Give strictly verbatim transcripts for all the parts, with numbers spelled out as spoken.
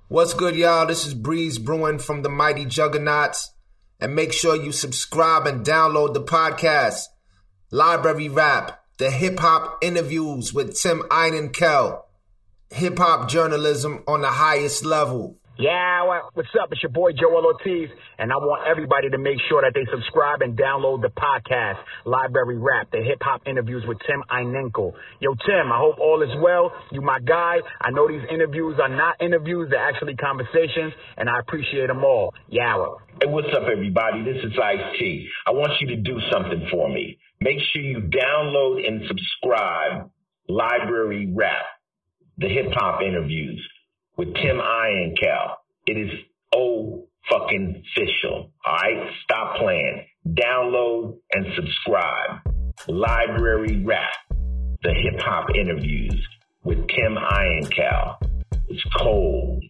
What's good, y'all? This is Breeze Brewing from the Mighty Juggernauts. And make sure you subscribe and download the podcast, Library Rap, the hip-hop interviews with Tim Einenkel. Hip-hop journalism on the highest level. Yeah, well, what's up? It's your boy Joel Ortiz, and I want everybody to make sure that they subscribe and download the podcast, Library Rap, the hip-hop interviews with Tim Einenkel. Yo, Tim, I hope all is well. You my guy. I know these interviews are not interviews, they're actually conversations, and I appreciate them all. Yawa. Hey, what's up, everybody? This is Ice-T. I want you to do something for me. Make sure you download and subscribe Library Rap, the hip-hop interviews with Tim Einenkel. It is oh fucking official. All right? Stop playing. Download and subscribe. Library Rap, the hip-hop interviews with Tim Einenkel. It's cold.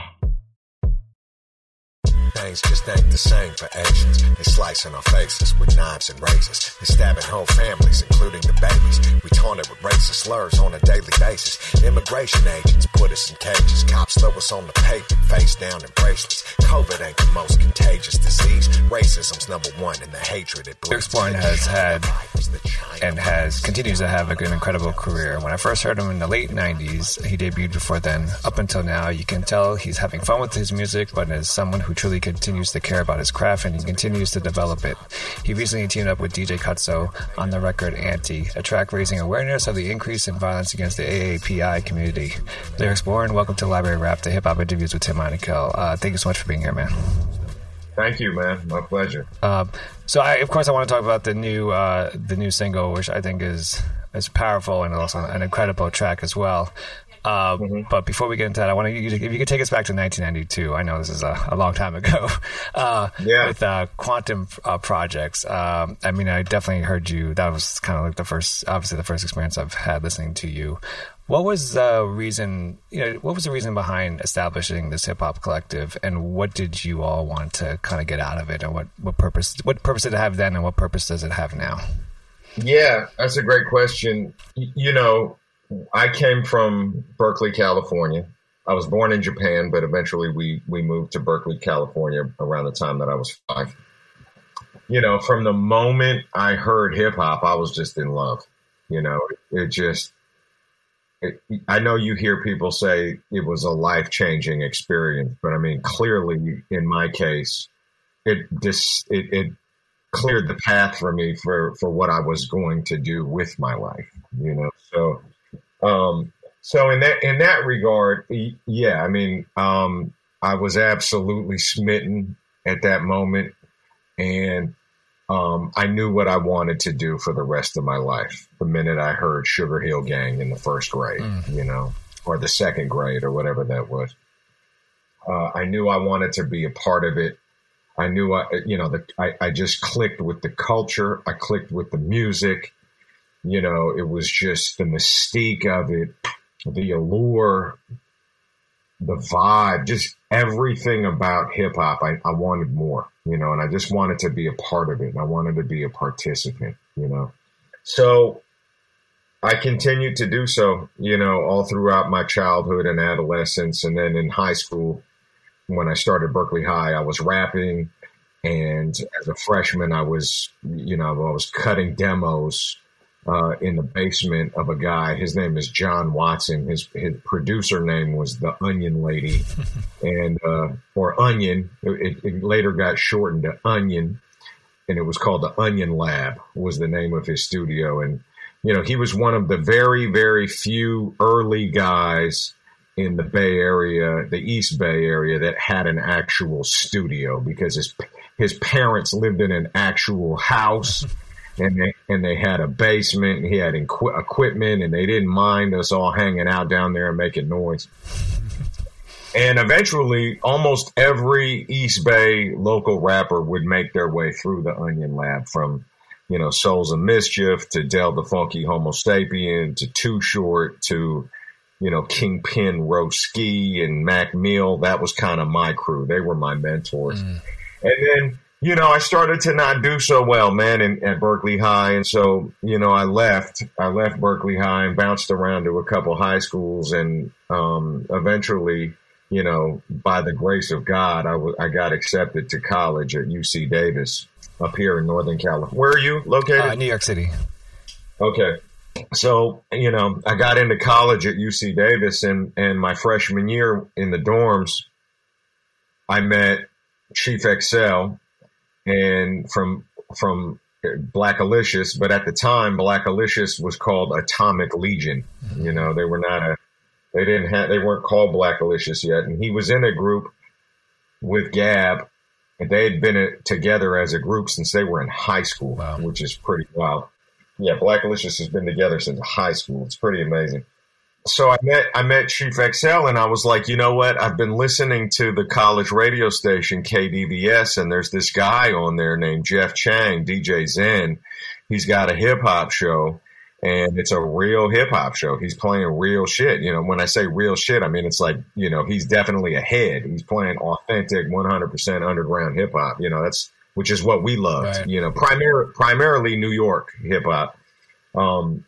Things just ain't the same for Asians. They slicing our faces with knives and razors. They stabbing whole families, including the babies. We taunted with racist slurs on a daily basis. Immigration agents put us in cages. Cops throw us on the pavement, face down in bracelets. COVID ain't the most contagious disease. Racism's number one, and the hatred it bleeds. Lyrics Born has had and has continues to have a good, incredible career. When I first heard him in the late nineties, he debuted before then. Up until now, you can tell he's having fun with his music, but as someone who truly continues to care about his craft and he continues to develop it. He recently teamed up with D J Cutso on the record Anti, a track raising awareness of the increase in violence against the A A P I community. Lyrics Born, welcome to Library Rap, the hip-hop interviews with Tim Einenkel. Uh, thank you so much for being here, man. Thank you, man. My pleasure. Uh, so, I, of course, I want to talk about the new uh, the new single, which I think is is powerful and also an incredible track as well. Uh, mm-hmm. But before we get into that, I want you to, if you could take us back to nineteen ninety-two. I know this is a, a long time ago. Uh, yeah. With uh, Quantum uh, Projects. Um, I mean, I definitely heard you. That was kind of like the first, obviously the first experience I've had listening to you. What was the reason, you know, what was the reason behind establishing this hip hop collective, and what did you all want to kind of get out of it, and what, what purpose, what purpose did it have then, and what purpose does it have now? Yeah, that's a great question. Y- you know, I came from Berkeley, California. I was born in Japan, but eventually we, we moved to Berkeley, California around the time that I was five. You know, from the moment I heard hip hop, I was just in love. You know, it just, it, I know you hear people say it was a life-changing experience, but I mean, clearly in my case, it just, it, it cleared the path for me for, for what I was going to do with my life, you know, so. Um, so in that, in that regard, yeah, I mean, um, I was absolutely smitten at that moment, and, um, I knew what I wanted to do for the rest of my life. The minute I heard Sugar Hill Gang in the first grade, mm. you know, or the second grade or whatever that was, uh, I knew I wanted to be a part of it. I knew I, you know, the, I, I just clicked with the culture. I clicked with the music. You know, it was just the mystique of it, the allure, the vibe, just everything about hip hop. I, I wanted more, you know, and I just wanted to be a part of it. And I wanted to be a participant, you know. So I continued to do so, you know, all throughout my childhood and adolescence. And then in high school, when I started Berkeley High, I was rapping. And as a freshman, I was, you know, I was cutting demos Uh, in the basement of a guy. His name is John Watson. His his producer name was the Onion Lady, and uh, or Onion. It, it later got shortened to Onion, and it was called the Onion Lab. Was the name of his studio. And you know, he was one of the very very few early guys in the Bay Area, the East Bay Area, that had an actual studio, because his his parents lived in an actual house. And they, and they had a basement, and he had inqu- equipment, and they didn't mind us all hanging out down there and making noise. And eventually, almost every East Bay local rapper would make their way through the Onion Lab, from, you know, Souls of Mischief to Del the Funky Homo Sapien to Too Short to, you know, Kingpin Roski and Mac Mill. That was kind of my crew. They were my mentors. Mm. And then, you know, I started to not do so well, man, in, at Berkeley High. And so, you know, I left. I left Berkeley High and bounced around to a couple high schools, and um, eventually you know, by the grace of God, I, w- I got accepted to college at U C Davis up here in Northern California. Where are you located? Uh, New York City. Okay. So, you know, I got into college at U C Davis, and, and my freshman year in the dorms, I met Chief Excel and from from Black Alicious, but at the time, Black Alicious was called Atomic Legion. You know, they were not a, they didn't have, they weren't called Black Alicious yet. And he was in a group with Gab, and they had been a, together as a group since they were in high school, wow. which is pretty wild. Yeah, Black Alicious has been together since high school. It's pretty amazing. So I met I met Chief Excel, and I was like, you know what? I've been listening to the college radio station K D V S, and there's this guy on there named Jeff Chang, D J Zen. He's got a hip hop show, and it's a real hip hop show. He's playing real shit. You know, when I say real shit, I mean it's like, you know, he's definitely ahead. He's playing authentic, one hundred percent underground hip hop. You know, that's which is what we loved. Right. You know, primar- primarily New York hip hop. Um,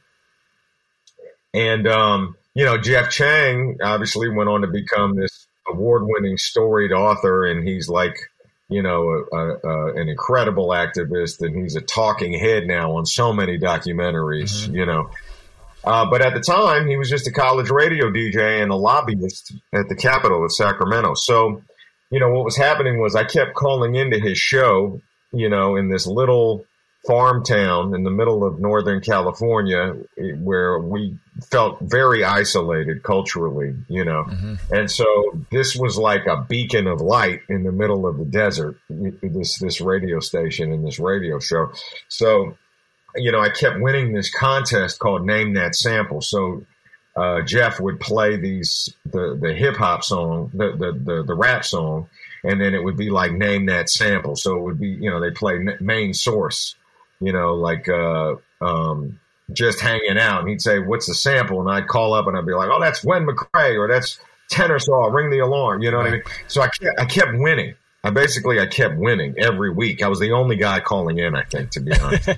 and um. You know, Jeff Chang obviously went on to become this award-winning storied author, and he's like, you know, a, a, an incredible activist, and he's a talking head now on so many documentaries, mm-hmm. you know. Uh, but at the time, he was just a college radio D J and a lobbyist at the Capitol of Sacramento. So, you know, what was happening was I kept calling into his show, you know, in this little farm town in the middle of Northern California where we felt very isolated culturally, you know. Mm-hmm. And so this was like a beacon of light in the middle of the desert, this this radio station and this radio show. So, you know, I kept winning this contest called Name That Sample. So uh, Jeff would play these the, the hip hop song, the, the, the, the rap song, and then it would be like Name That Sample. So it would be, you know, they play Main Source. You know, like uh, um, just hanging out. And he'd say, what's the sample? And I'd call up and I'd be like, oh, that's Gwen McCrae, or that's Tenor Saw, Ring the Alarm. You know what I mean? So I kept, I kept winning. I basically, I kept winning every week. I was the only guy calling in, I think, to be honest.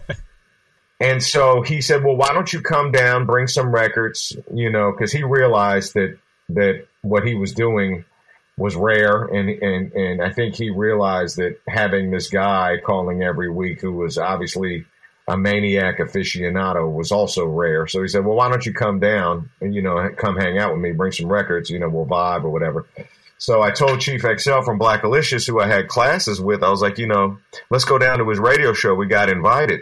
And so he said, well, why don't you come down, bring some records, you know, because he realized that that what he was doing was rare, and, and and I think he realized that having this guy calling every week who was obviously a maniac aficionado was also rare. So he said, well, why don't you come down and, you know, come hang out with me, bring some records, you know, we'll vibe or whatever. So I told Chief Excel from Black Alicious, who I had classes with, I was like, you know, let's go down to his radio show. We got invited.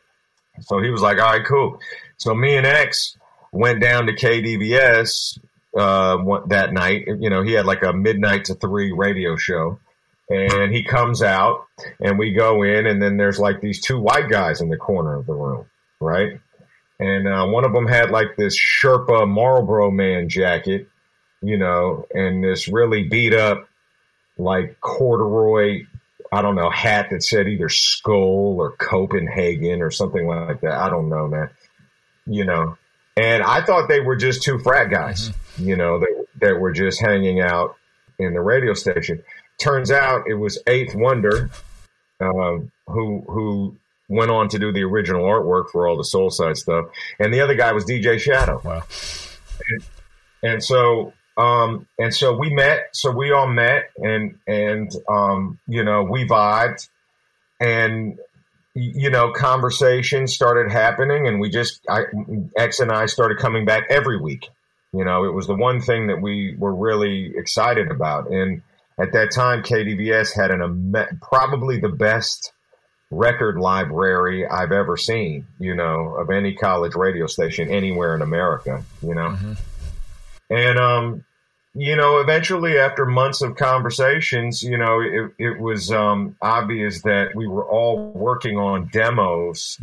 So he was like, all right, cool. So me and X went down to K D V S uh, that night. You know, he had like a midnight to three radio show, and he comes out and we go in, and then there's like these two white guys in the corner of the room, right? And uh, one of them had like this Sherpa Marlboro Man jacket, you know, and this really beat up like corduroy, I don't know, hat that said either Skull or Copenhagen or something like that. I don't know, man. You know, and I thought they were just two frat guys, mm-hmm. you know, that, that were just hanging out in the radio station. Turns out it was Eighth Wonder, um, who who went on to do the original artwork for all the Soulside stuff. And the other guy was D J Shadow. Wow. And, and so... Um, and so we met, so we all met and, and, um, you know, we vibed, and, you know, conversations started happening, and we just, I, X and I started coming back every week. You know, it was the one thing that we were really excited about. And at that time, K D V S had an, probably the best record library I've ever seen, you know, of any college radio station anywhere in America, you know. Mm-hmm. And, um, you know, eventually after months of conversations, you know, it, it was um, obvious that we were all working on demos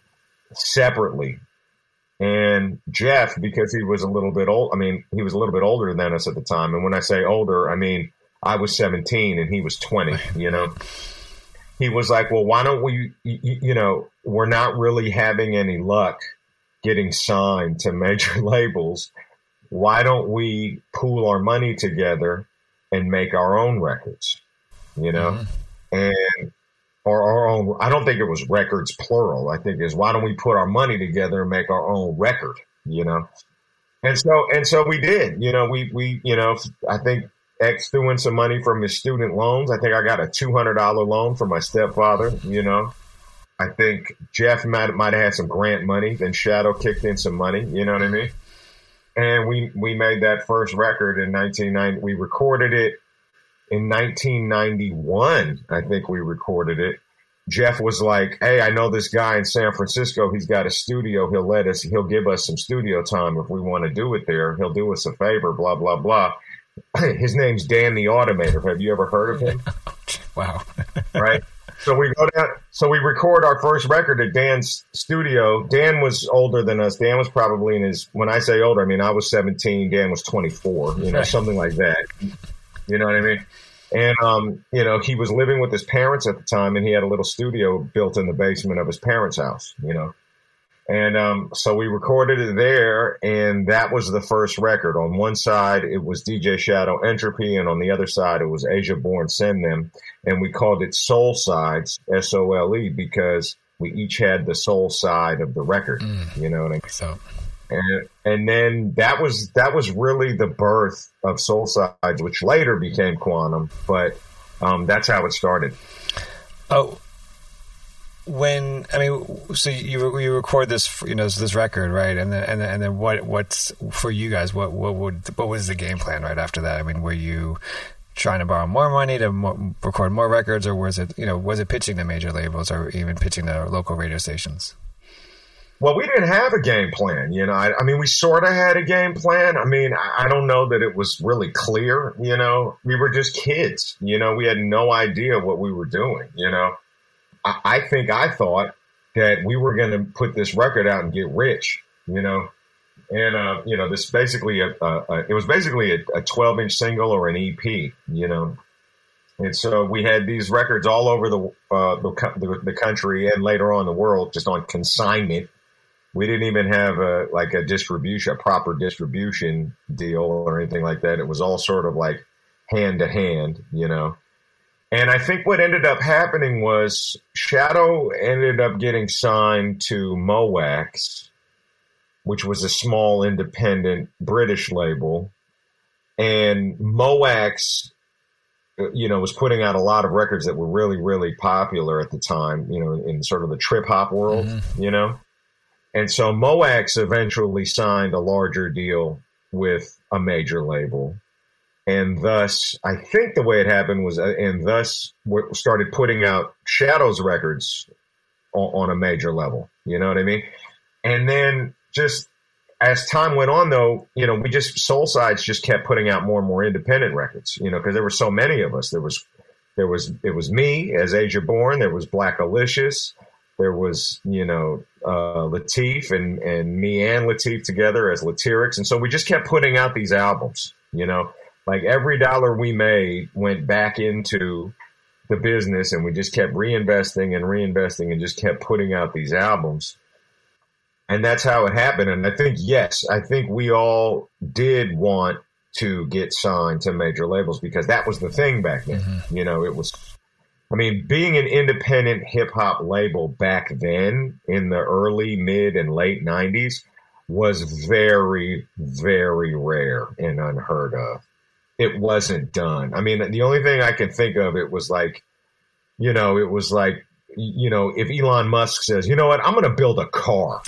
separately. And Jeff, because he was a little bit old, I mean, he was a little bit older than us at the time. And when I say older, I mean, I was seventeen and he was twenty, you know. He was like, well, why don't we, you, you know, we're not really having any luck getting signed to major labels. Why don't we pool our money together and make our own records, you know, mm-hmm. and or our own, I don't think it was records plural. I think is why don't we put our money together and make our own record, you know? And so, and so we did, you know, we, we, you know, I think X threw in some money from his student loans. I think I got a two hundred dollars loan from my stepfather, you know. I think Jeff might, might have had some grant money. Then Shadow kicked in some money, you know what I mean? And we, we made that first record in nineteen ninety. We recorded it in nineteen ninety-one. I think we recorded it. Jeff was like, hey, I know this guy in San Francisco. He's got a studio. He'll let us, he'll give us some studio time if we want to do it there. He'll do us a favor, blah, blah, blah. His name's Dan the Automator. Have you ever heard of him? Wow. Right. So we go down, so we record our first record at Dan's studio. Dan was older than us. Dan was probably in his, when I say older, I mean, I was seventeen. Dan was twenty-four, you know, right. Something like that. You know what I mean? And, um, you know, he was living with his parents at the time, and he had a little studio built in the basement of his parents' house, you know. And um, so we recorded it there, and that was the first record. On one side, it was D J Shadow Entropy, and on the other side, it was Asia Born Send Them. And we called it Soul Sides, S O L E, because we each had the soul side of the record, mm. you know what I mean? So. And and then that was that was really the birth of Soul Sides, which later became Quantum, but um, that's how it started. Oh, when I mean, so you you record this, you know, this record, right? And then and then, and then what what's for you guys? What what would what was the game plan right after that? I mean, were you trying to borrow more money to more, record more records, or was it you know was it pitching to major labels or even pitching to local radio stations? Well, we didn't have a game plan, you know. I, I mean, we sort of had a game plan. I mean, I, I don't know that it was really clear, you know. We were just kids, you know. We had no idea what we were doing, you know. I, I think I thought that we were going to put this record out and get rich, you know. And, uh, you know, this basically, a, a, a, it was basically a twelve-inch single or an E P, you know. And so we had these records all over the, uh, the, the country and later on the world just on consignment. We didn't even have a, like a distribution, a proper distribution deal or anything like that. It was all sort of like hand to hand, you know. And I think what ended up happening was Shadow ended up getting signed to Moax, which was a small independent British label. And Moax, you know, was putting out a lot of records that were really, really popular at the time, you know, in sort of the trip hop world, mm-hmm. you know. And so Moax eventually signed a larger deal with a major label. And thus, I think the way it happened was, uh, and thus started putting out Shadow's records on, on a major level. You know what I mean? And then just as time went on, though, you know, we just, Soul Sides just kept putting out more and more independent records, you know, because there were so many of us. There was, there was, it was me as Asia Born. There was Black Alicious. There was, you know, uh, Latif and, and me and Latif together as Latyrix. And so we just kept putting out these albums, you know, like every dollar we made went back into the business, and we just kept reinvesting and reinvesting and just kept putting out these albums. And that's how it happened. And I think, yes, I think we all did want to get signed to major labels because that was the thing back then. Mm-hmm. You know, it was, I mean, being an independent hip hop label back then in the early, mid, and late nineties was very, very rare and unheard of. It wasn't done. I mean, the only thing I can think of, it was like, you know, it was like, you know, if Elon Musk says, you know what, I'm going to build a car.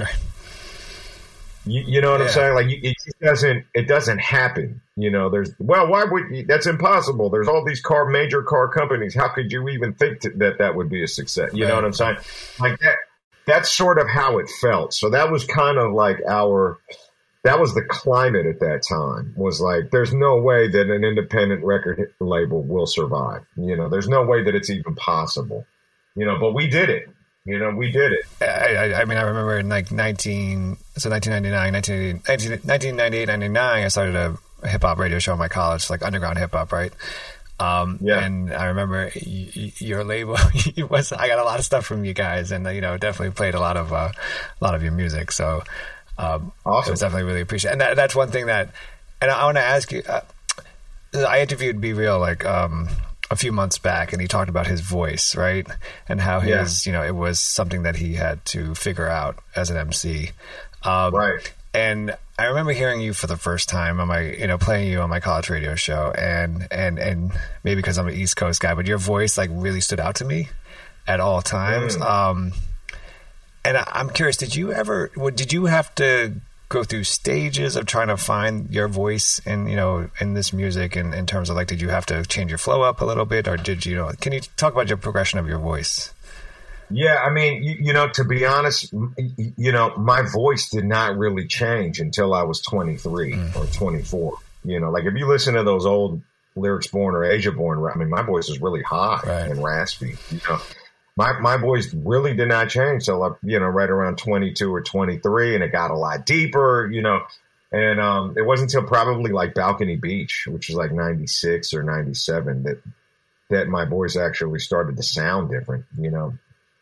You, you know what yeah. I'm saying? Like, it just doesn't, it doesn't happen. You know, there's, well, why would you, that's impossible. There's all these car, major car companies. How could you even think to, that that would be a success? You right. know what I'm saying? Like that, that's sort of how it felt. So that was kind of like our, that was the climate at that time, was like, there's no way that an independent record label will survive. You know, there's no way that it's even possible, you know, but we did it. You know, we did it. I, I, I mean, I remember in like nineteen, so nineteen ninety-nine, nineteen, nineteen ninety-eight, ninety-nine, I started a hip hop radio show in my college, like underground hip hop, right? Um, yeah. And I remember y- your label, was, I got a lot of stuff from you guys, and, you know, definitely played a lot of, uh, a lot of your music. So, um, awesome. It was definitely really appreciated. And that, that's one thing that, and I, I want to ask you, uh, I interviewed Be Real, like, um, a few months back, and he talked about his voice, right? And how his, yeah. you know, it was something that he had to figure out as an M C. Um, right. And I remember hearing you for the first time on my, you know, playing you on my college radio show, and and and maybe because I'm an East Coast guy, but your voice like really stood out to me at all times. Mm. Um, and I, I'm curious, did you ever, did you have to go through stages of trying to find your voice in, you know, in this music, and in terms of like, did you have to change your flow up a little bit, or did you, you know, can you talk about your progression of your voice? Yeah, I mean, you, you know, to be honest, you know, my voice did not really change until I was twenty-three mm. or twenty-four. You know, like if you listen to those old Lyrics Born or Asia Born, I mean, my voice is really high right. and raspy. You know, my my voice really did not change till I, you know, right around twenty-two or twenty-three, and it got a lot deeper. You know, and um, it wasn't until probably like Balcony Beach, which was like ninety-six or ninety-seven, that that my voice actually started to sound different. You know.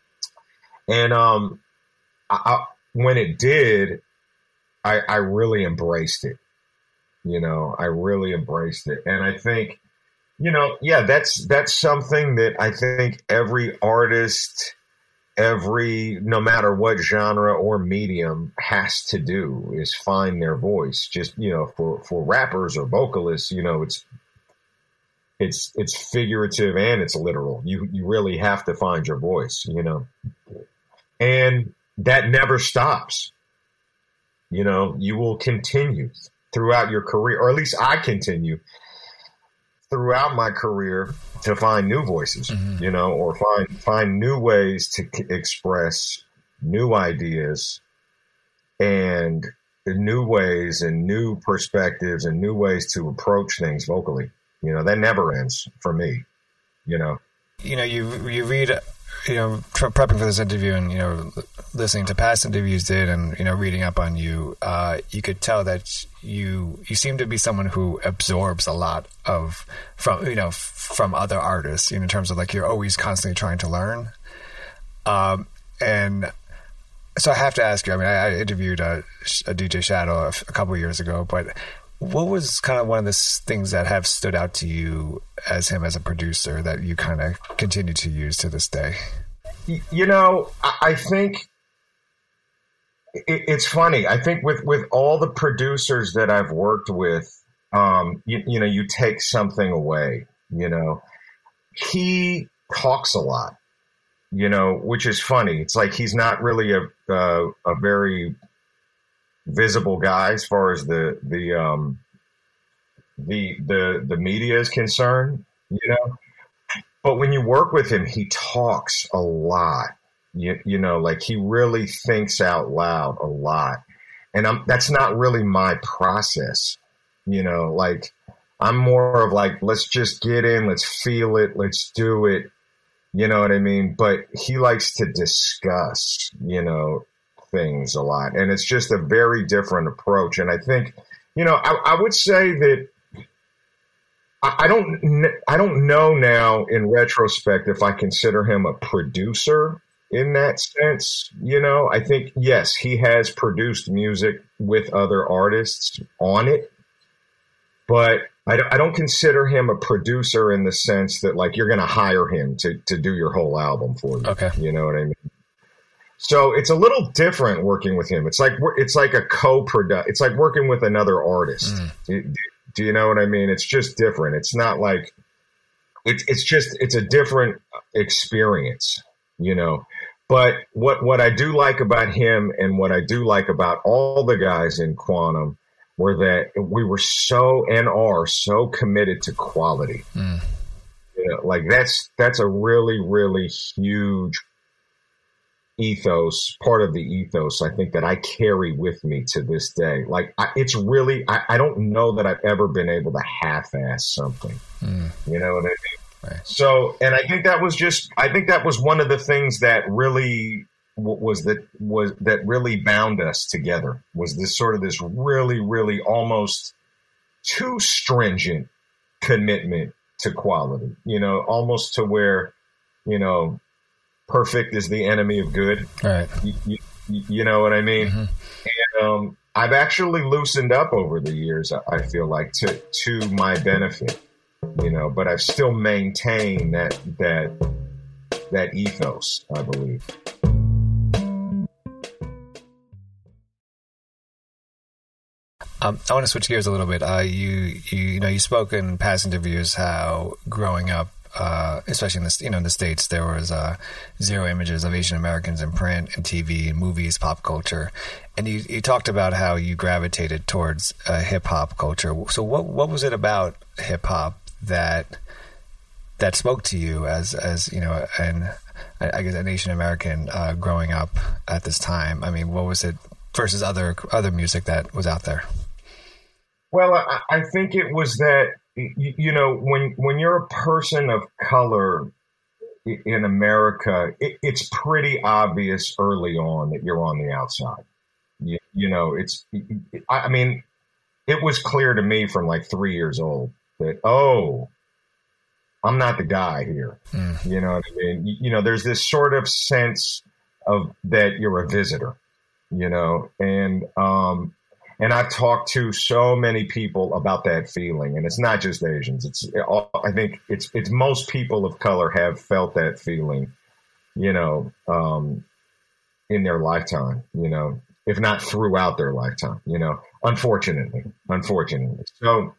And um, I, I, when it did, I, I really embraced it. You know, I really embraced it. And I think, you know, yeah, that's that's something that I think every artist, every, no matter what genre or medium, has to do, is find their voice. Just, you know, for, for rappers or vocalists, you know, it's it's it's figurative and it's literal. You you really have to find your voice, you know. And that never stops. You know, you will continue throughout your career, or at least I continue throughout my career to find new voices, mm-hmm. you know, or find find new ways to c- express new ideas and new ways and new perspectives and new ways to approach things vocally. You know, that never ends for me, you know. You know, you you read... you know, prepping for this interview and, you know, listening to past interviews did and, you know, reading up on you, uh, you could tell that you, you seem to be someone who absorbs a lot of, from, you know, from other artists, you know, in terms of like, you're always constantly trying to learn. Um, and so I have to ask you, I mean, I, I interviewed a, a D J Shadow a, a couple of years ago, but what was kind of one of the things that have stood out to you as him as a producer that you kind of continue to use to this day? You know, I think it's funny. I think with, with all the producers that I've worked with, um, you, you know, you take something away, you know, he talks a lot, you know, which is funny. It's like he's not really a, uh, a very visible guy as far as the the um the the the media is concerned, you know. But when you work with him, he talks a lot. You, you know, like he really thinks out loud a lot, and I'm that's not really my process. You know, like I'm more of like, let's just get in, let's feel it, let's do it. You know what I mean? But he likes to discuss, you know, things a lot, and it's just a very different approach. And I think, you know, I, I would say that I, I don't I don't know now in retrospect if I consider him a producer in that sense. You know, I think yes, he has produced music with other artists on it, but I, I don't consider him a producer in the sense that like you're going to hire him to to do your whole album for you. Okay, you know what I mean? So it's a little different working with him. It's like it's like a co-product. It's like working with another artist. Mm. Do, do you know what I mean? It's just different. It's not like it's it's just it's a different experience, you know. But what what I do like about him and what I do like about all the guys in Quantum were that we were so and are so committed to quality. Mm. You know, like that's that's a really really huge ethos, part of the ethos, I think, that I carry with me to this day. Like, I, it's really, I, I don't know that I've ever been able to half-ass something. Mm. You know what I mean? Right. So, and I think that was just, I think that was one of the things that really was that, was that really bound us together, was this sort of this really, really almost too stringent commitment to quality, you know, almost to where, you know, perfect is the enemy of good. Right. You, you, you know what I mean? Mm-hmm. And um, I've actually loosened up over the years, I feel like, to to my benefit, you know, but I've still maintained that that that ethos, I believe. Um, I want to switch gears a little bit. Uh, you, you, you know, you spoke in past interviews how growing up, uh, especially in the you know in the States, there was uh, zero images of Asian Americans in print and T V, movies, pop culture, and you, you talked about how you gravitated towards uh, hip hop culture. So, what what was it about hip hop that that spoke to you as as you know, and I guess an Asian American uh, growing up at this time? I mean, what was it versus other other music that was out there? Well, I, I think it was that, you, you know, when when you're a person of color in America, it, it's pretty obvious early on that you're on the outside. You, you know, it's, I mean, it was clear to me from like three years old that, oh, I'm not the guy here. Mm. You know what I mean? You, you know, there's this sort of sense of that you're a visitor, you know, and, um, And I've talked to so many people about that feeling, and it's not just Asians. It's, I think it's, it's most people of color have felt that feeling, you know, um, in their lifetime, you know, if not throughout their lifetime, you know, unfortunately, unfortunately. So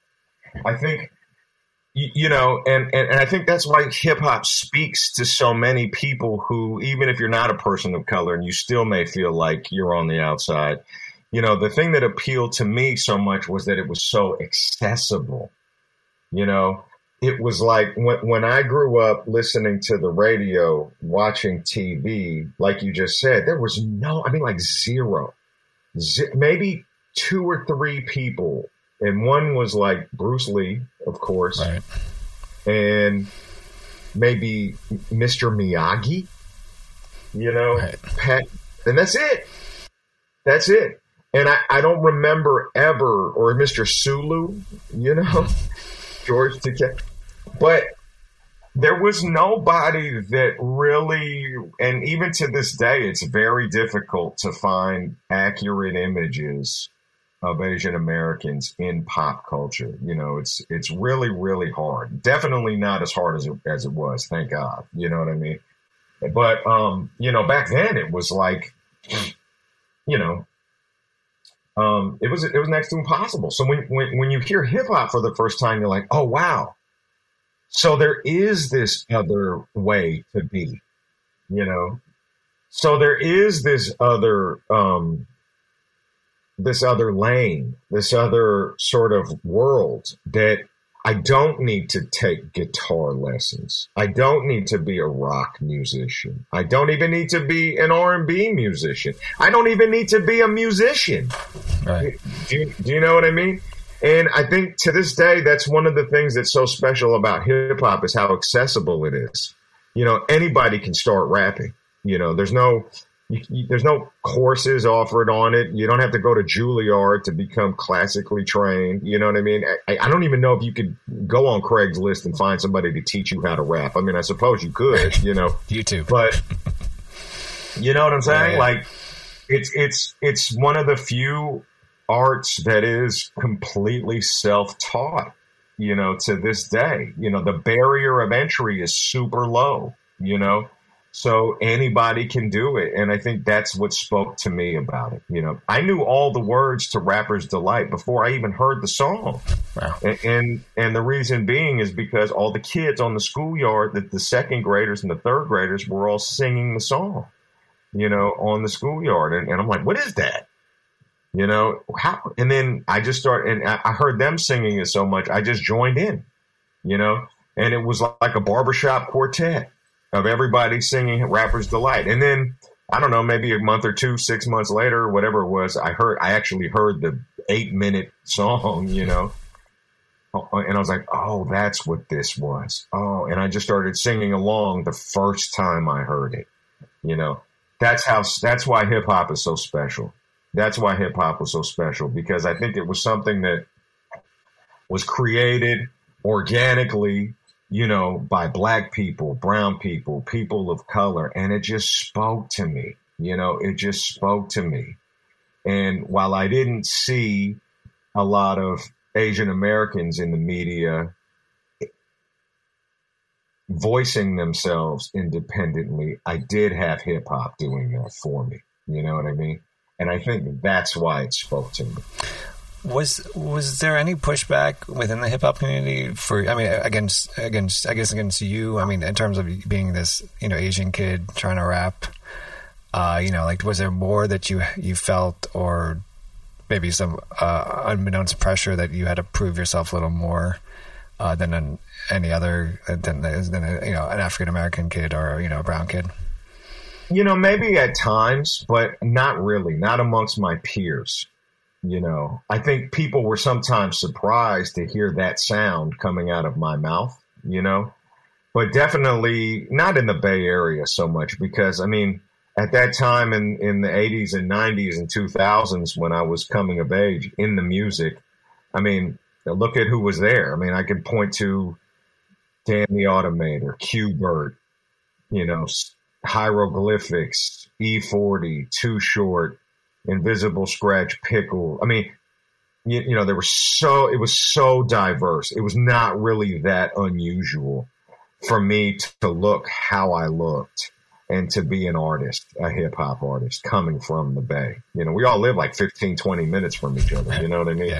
I think, you know, and, and, and I think that's why hip hop speaks to so many people who, even if you're not a person of color and you still may feel like you're on the outside, you know, the thing that appealed to me so much was that it was so accessible. You know, it was like when, when I grew up listening to the radio, watching T V, like you just said, there was no, I mean, like zero, Z- maybe two or three people. And one was like Bruce Lee, of course, right. And maybe Mister Miyagi, you know, right. Pat, and that's it. That's it. And I, I don't remember ever, or Mister Sulu, you know, George Takei. But there was nobody that really, and even to this day, it's very difficult to find accurate images of Asian Americans in pop culture. You know, it's it's really, really hard. Definitely not as hard as it, as it was, thank God. You know what I mean? But, um, you know, back then it was like, you know, Um, it was it was next to impossible. So when, when when you hear hip hop for the first time, you're like, oh wow! So there is this other way to be, you know. So there is this other um, this other lane, this other sort of world that I don't need to take guitar lessons. I don't need to be a rock musician. I don't even need to be an R and B musician. I don't even need to be a musician. Right. Do you, do you know what I mean? And I think to this day, that's one of the things that's so special about hip hop is how accessible it is. You know, anybody can start rapping. You know, there's no... You, you, there's no courses offered on it. You don't have to go to Juilliard to become classically trained. You know what I mean? I, I don't even know if you could go on Craigslist and find somebody to teach you how to rap. I mean, I suppose you could, you know. YouTube. But you know what I'm saying? Yeah. Like, it's it's it's one of the few arts that is completely self-taught, you know, to this day. You know, the barrier of entry is super low, you know. So anybody can do it. And I think that's what spoke to me about it. You know, I knew all the words to Rapper's Delight before I even heard the song. Wow. And, and and the reason being is because all the kids on the schoolyard, the, the second graders and the third graders were all singing the song, you know, on the schoolyard. And, and I'm like, what is that? You know, how? And then I just started, and I, I heard them singing it so much, I just joined in, you know, and it was like a barbershop quartet of everybody singing Rapper's Delight. And then, I don't know, maybe a month or two, six months later, whatever it was, I heard, I actually heard the eight minute song, you know, and I was like, oh, that's what this was. Oh, and I just started singing along the first time I heard it, you know. That's how, that's why hip hop is so special. That's why hip hop was so special, because I think it was something that was created organically, you know, by black people, brown people, people of color. And it just spoke to me, you know, it just spoke to me. And while I didn't see a lot of Asian Americans in the media voicing themselves independently, I did have hip hop doing that for me. You know what I mean? And I think that's why it spoke to me. Was was there any pushback within the hip hop community for? I mean, against against I guess against you. I mean, in terms of being this you know Asian kid trying to rap. Uh, you know, like was there more that you you felt, or maybe some uh, unbeknownst pressure that you had to prove yourself a little more uh, than an, any other than, than a, you know an African American kid or you know a brown kid? You know, maybe at times, but not really, not amongst my peers. You know, I think people were sometimes surprised to hear that sound coming out of my mouth, you know, but definitely not in the Bay Area so much because, I mean, at that time in, in the eighties and nineties and two thousands when I was coming of age in the music, I mean, look at who was there. I mean, I could point to Dan the Automator, Q-Bert, you know, Hieroglyphics, E forty, Too Short, Invisible Scratch Pickle. I mean, you, you know, there were so, it was so diverse. It was not really that unusual for me to look how I looked and to be an artist, a hip hop artist coming from the Bay. You know, we all live like fifteen, twenty minutes from each other. You know what I mean? Yeah.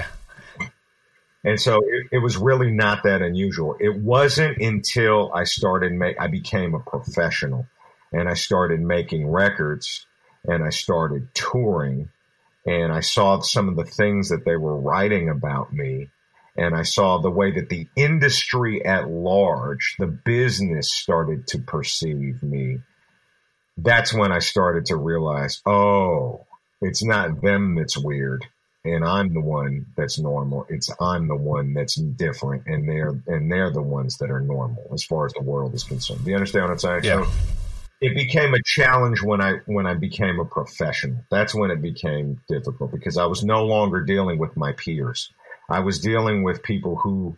And so it, it was really not that unusual. It wasn't until I started make, I became a professional and I started making records and I started touring and I saw some of the things that they were writing about me. And I saw the way that the industry at large, the business started to perceive me. That's when I started to realize, oh, it's not them that's weird. And I'm the one that's normal. It's I'm the one that's different. And they're, and they're the ones that are normal as far as the world is concerned. Do you understand what I'm saying? Yeah. So, it became a challenge when I when I became a professional. That's when it became difficult because I was no longer dealing with my peers. I was dealing with people who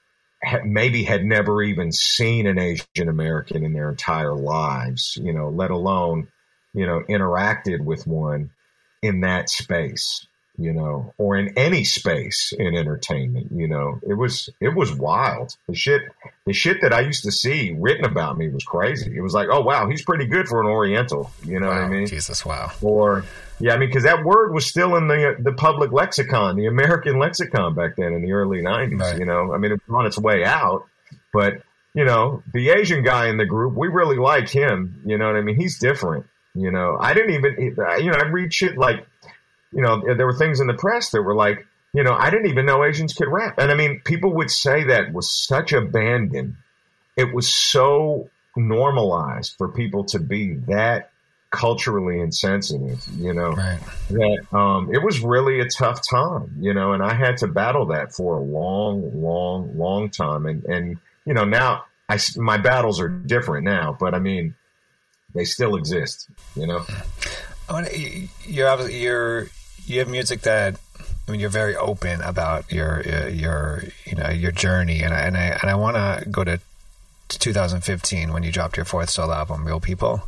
ha- maybe had never even seen an Asian American in their entire lives, you know, let alone, you know, interacted with one in that space, you know, or in any space in entertainment. You know, it was it was wild. The shit, the shit that I used to see written about me was crazy. It was like, oh, wow, he's pretty good for an Oriental. You know wow, what I mean? Jesus, wow. Or, yeah, I mean, because that word was still in the the public lexicon, the American lexicon back then in the early nineties. Right. You know, I mean, it was on its way out. But, you know, the Asian guy in the group, we really like him. You know what I mean? He's different. You know, I didn't even, you know, I read shit like, you know, there were things in the press that were like, you know, I didn't even know Asians could rap. And I mean, people would say that with such abandon. It was so normalized for people to be that culturally insensitive, you know, right. that um, it was really a tough time, you know, and I had to battle that for a long, long, long time. And, and you know, now I, my battles are different now, but I mean, they still exist, you know. I want to, you're obviously you're you have music that I mean you're very open about your your you know your journey, and I and I and I want to go to two thousand fifteen when you dropped your fourth solo album, Real People.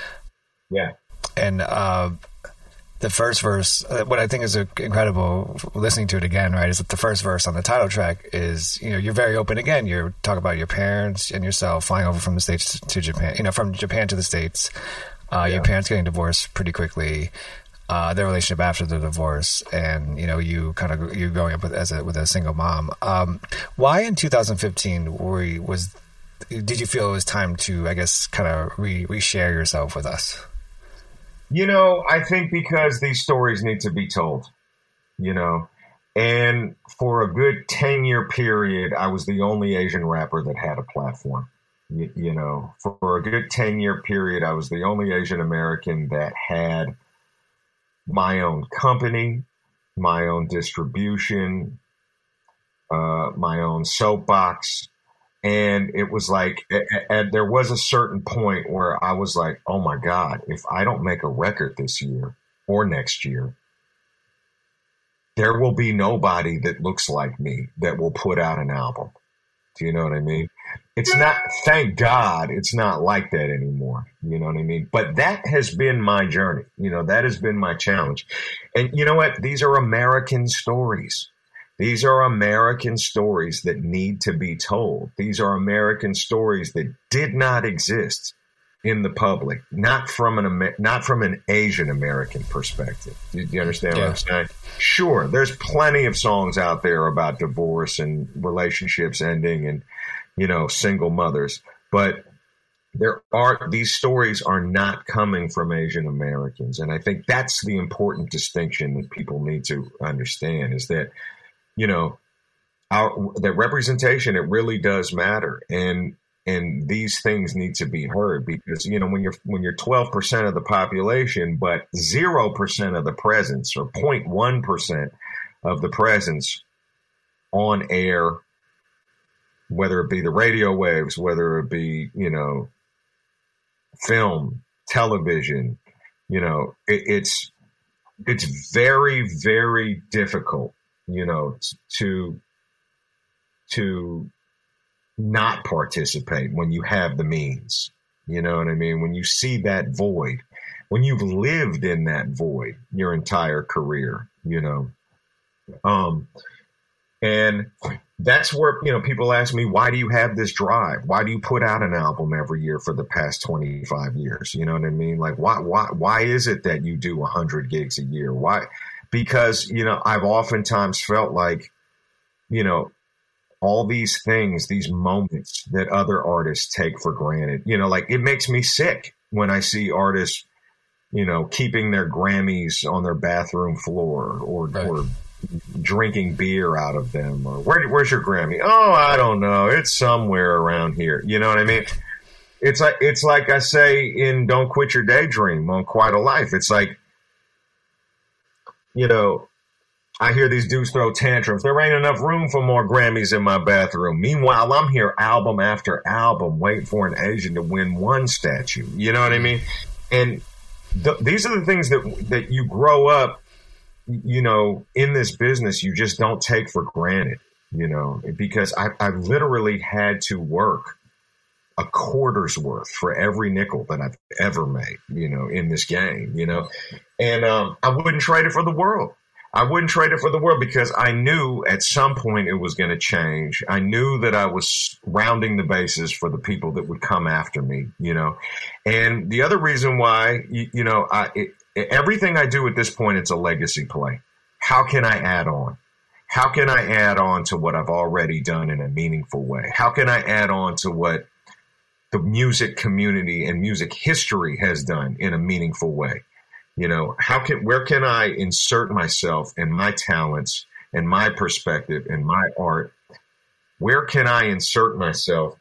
Yeah, and uh, the first verse, what I think is incredible listening to it again, right, is that the first verse on the title track is, you know, you're very open again. You're talking about your parents and yourself flying over from the States to Japan, you know, from Japan to the States. Uh, yeah. Your parents getting divorced pretty quickly, uh, their relationship after the divorce, and you know you kind of you growing up with as a with a single mom. Um, why in two thousand fifteen were you, was did you feel it was time to, I guess, kind of re reshare yourself with us? You know, I think because these stories need to be told. You know, and for a good ten year period, I was the only Asian rapper that had a platform. You, you know, for, for a good ten year period, I was the only Asian American that had my own company, my own distribution, uh, my own soapbox. And it was like, and there was a certain point where I was like, oh my God, if I don't make a record this year or next year, there will be nobody that looks like me that will put out an album. Do you know what I mean? It's not, thank God, it's not like that anymore. You know what I mean? But that has been my journey. You know, that has been my challenge. And you know what? These are American stories. These are American stories that need to be told. These are American stories that did not exist in the public, not from an not from an Asian American perspective. Do you understand yeah. what I'm saying? Sure, there's plenty of songs out there about divorce and relationships ending and, you know, single mothers, but there are these stories are not coming from Asian Americans, and I think that's the important distinction that people need to understand is that, you know, our that representation, it really does matter, and. And these things need to be heard because, you know, when you're when you're twelve percent of the population, but zero percent of the presence or zero point one percent of the presence on air, whether it be the radio waves, whether it be, you know, film, television, you know, it, it's it's very, very difficult, you know, to to not participate when you have the means. You know what I mean? When you see that void, when you've lived in that void your entire career, you know. Um, and that's where, you know, people ask me, why do you have this drive? Why do you put out an album every year for the past twenty-five years? You know what I mean? Like, why, why, why is it that you do one hundred gigs a year? Why? Because, you know, I've oftentimes felt like, you know, all these things, these moments that other artists take for granted, you know, like it makes me sick when I see artists, you know, keeping their Grammys on their bathroom floor or, right. or drinking beer out of them. Or Where, where's your Grammy? Oh, I don't know. It's somewhere around here. You know what I mean? It's like, it's like I say in Don't Quit Your Daydream on Quite a Life. It's like, you know, I hear these dudes throw tantrums. There ain't enough room for more Grammys in my bathroom. Meanwhile, I'm here album after album waiting for an Asian to win one statue. You know what I mean? And th- these are the things that that you grow up, you know, in this business, you just don't take for granted, you know, because I, I literally had to work a quarter's worth for every nickel that I've ever made, you know, in this game, you know, and um, I wouldn't trade it for the world. I wouldn't trade it for the world because I knew at some point it was going to change. I knew that I was rounding the bases for the people that would come after me, you know. And the other reason why, you, you know, I, it, everything I do at this point, it's a legacy play. How can I add on? How can I add on to what I've already done in a meaningful way? How can I add on to what the music community and music history has done in a meaningful way? You know, how can, where can I insert myself and my talents and my perspective and my art? Where can I insert myself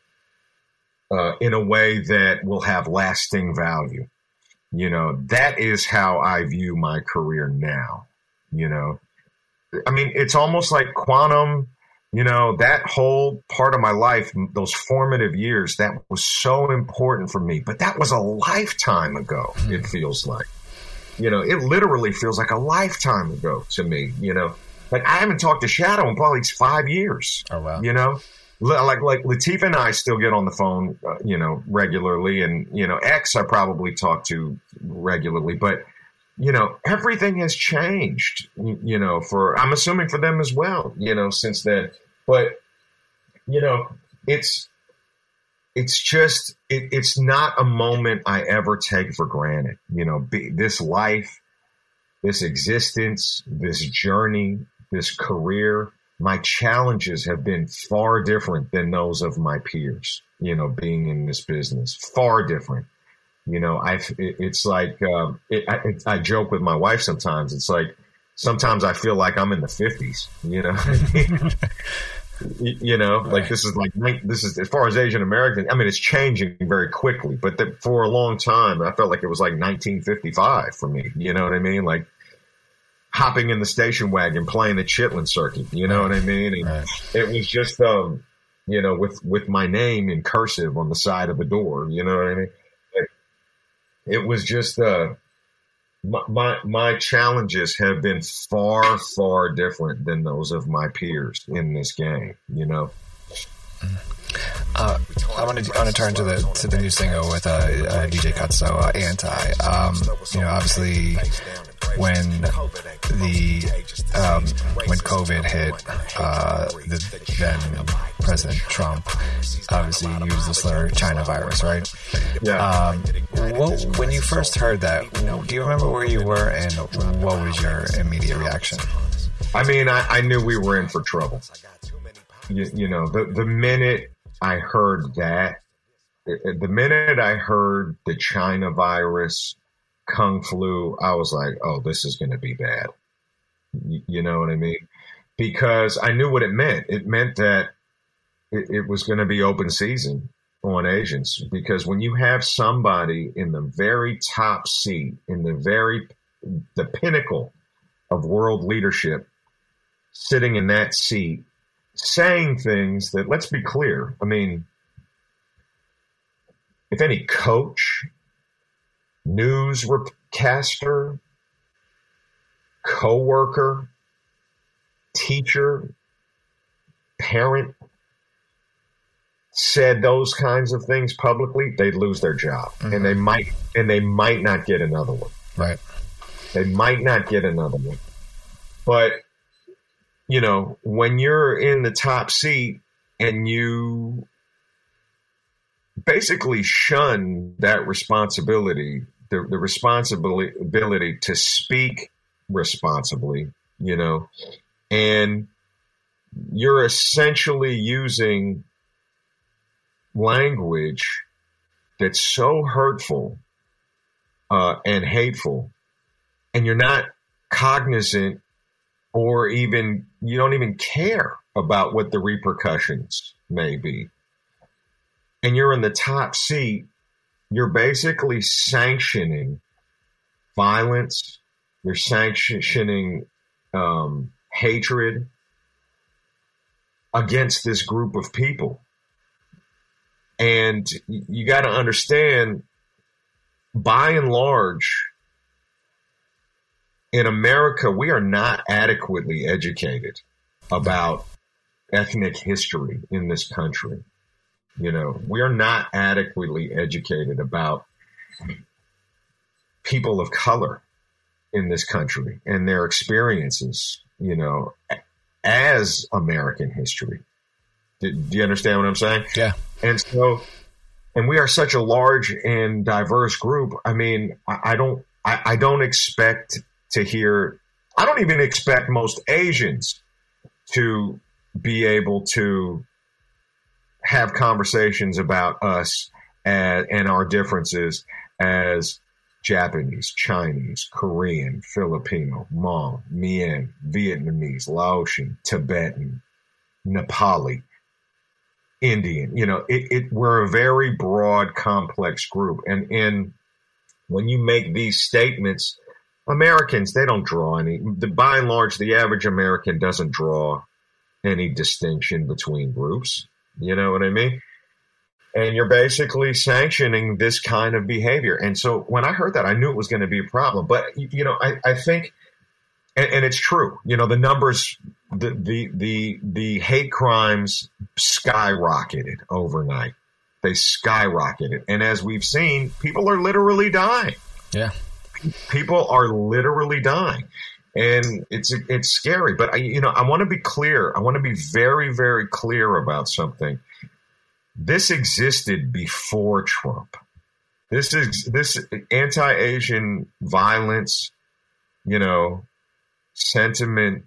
uh, in a way that will have lasting value? You know, that is how I view my career now. You know, I mean, it's almost like quantum, you know, that whole part of my life, those formative years, that was so important for me. But that was a lifetime ago, it feels like. You know, it literally feels like a lifetime ago to me, you know. Like, I haven't talked to Shadow in probably five years. Oh, wow. You know? Like, like Latifah and I still get on the phone, uh, you know, regularly. And, you know, X I probably talk to regularly. But, you know, everything has changed, you know, for, I'm assuming for them as well, you know, since then. But, you know, it's, it's just, it, it's not a moment I ever take for granted. You know, be, this life, this existence, this journey, this career, my challenges have been far different than those of my peers, you know, being in this business, far different. You know, I, it, it's like, um, it, I, it, I joke with my wife sometimes. It's like, sometimes I feel like I'm in the fifties, you know. You know, right. Like this is like, this is as far as Asian American, I mean, it's changing very quickly, but the, for a long time, I felt like it was like nineteen fifty-five for me. You know what I mean? Like hopping in the station wagon, playing the Chitlin circuit, you know right. what I mean? And right. It was just, um, you know, with, with my name in cursive on the side of the door, you know what I mean? It, it was just, uh, My, my my challenges have been far, far different than those of my peers in this game, you know. Uh, I want to I want to turn to the to the new single with uh, uh, D J Cutso, uh, Anti. Um, you know, obviously, when the um, when COVID hit, uh, the, then President Trump obviously used the slur China virus, right? Yeah. Um, what, when you first heard that, do you remember where you were and what was your immediate reaction? I mean, I, I knew we were in for trouble. You, you know, the, the minute I heard that, the minute I heard the China virus, Kung flu, I was like, oh, this is going to be bad. You, you know what I mean? Because I knew what it meant. It meant that it, it was going to be open season on Asians. Because when you have somebody in the very top seat, in the very, the pinnacle of world leadership, sitting in that seat, saying things that, let's be clear, I mean, if any coach, newscaster, coworker, teacher, parent said those kinds of things publicly, they'd lose their job. Mm-hmm. And they might and they might not get another one. Right. They might not get another one. But, you know, when you're in the top seat and you basically shun that responsibility, the, the responsibility to speak responsibly, you know, and you're essentially using language that's so hurtful uh, and hateful, and you're not cognizant or even, you don't even care about what the repercussions may be. And you're in the top seat, you're basically sanctioning violence, you're sanctioning um, hatred against this group of people. And you got to understand, by and large, in America, we are not adequately educated about ethnic history in this country. You know, we are not adequately educated about people of color in this country and their experiences, you know, as American history. Do, do you understand what I'm saying? Yeah. And so, and we are such a large and diverse group. I mean, I, I don't, I, I don't expect to hear, I don't even expect most Asians to be able to have conversations about us and, and our differences as Japanese, Chinese, Korean, Filipino, Hmong, Mien, Vietnamese, Laotian, Tibetan, Nepali, Indian. You know, it, it we're a very broad, complex group. And, and when you make these statements, Americans, they don't draw any, the, by and large, the average American doesn't draw any distinction between groups. You know what I mean? And you're basically sanctioning this kind of behavior. And so when I heard that, I knew it was going to be a problem. But, you know, I, I think, and, and it's true, you know, the numbers, the, the, the, the hate crimes skyrocketed overnight. They skyrocketed. And as we've seen, people are literally dying. Yeah. People are literally dying. And it's it's scary, but I, you know, I want to be clear. I want to be very, very clear about something. This existed before Trump. This is this anti-Asian violence, you know, sentiment,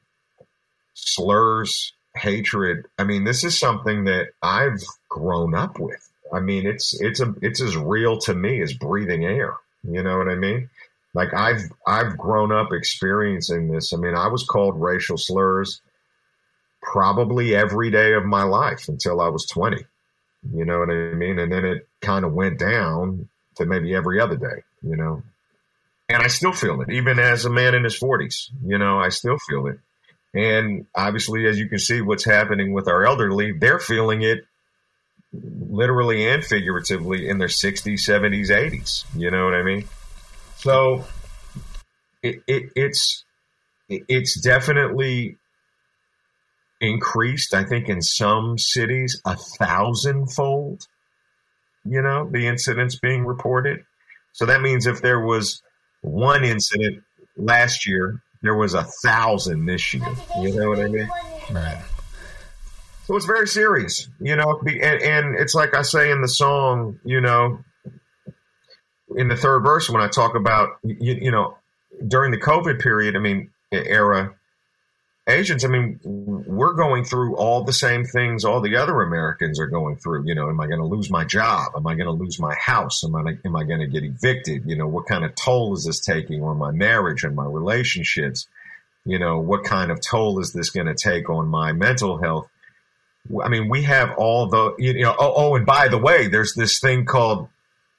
slurs, hatred. I mean, this is something that I've grown up with. I mean, it's it's a it's as real to me as breathing air. You know what I mean? Like I've I've grown up experiencing this. I mean, I was called racial slurs probably every day of my life until I was twenty. You know what I mean? And then it kind of went down to maybe every other day, you know. And I still feel it, even as a man in his forties. You know, I still feel it. And obviously, as you can see, what's happening with our elderly, they're feeling it literally and figuratively in their sixties, seventies, eighties. You know what I mean? So it, it, it's it's definitely increased, I think, in some cities a thousandfold, you know, the incidents being reported. So that means if there was one incident last year, there was a thousand this year. You know what I mean? Right. So it's very serious, you know, and, and it's like I say in the song, you know, in the third verse, when I talk about, you, you know, during the COVID period, I mean, era, Asians, I mean, we're going through all the same things all the other Americans are going through. You know, am I going to lose my job? Am I going to lose my house? Am I, am I going to get evicted? You know, what kind of toll is this taking on my marriage and my relationships? You know, what kind of toll is this going to take on my mental health? I mean, we have all the, you know, oh, oh, and by the way, there's this thing called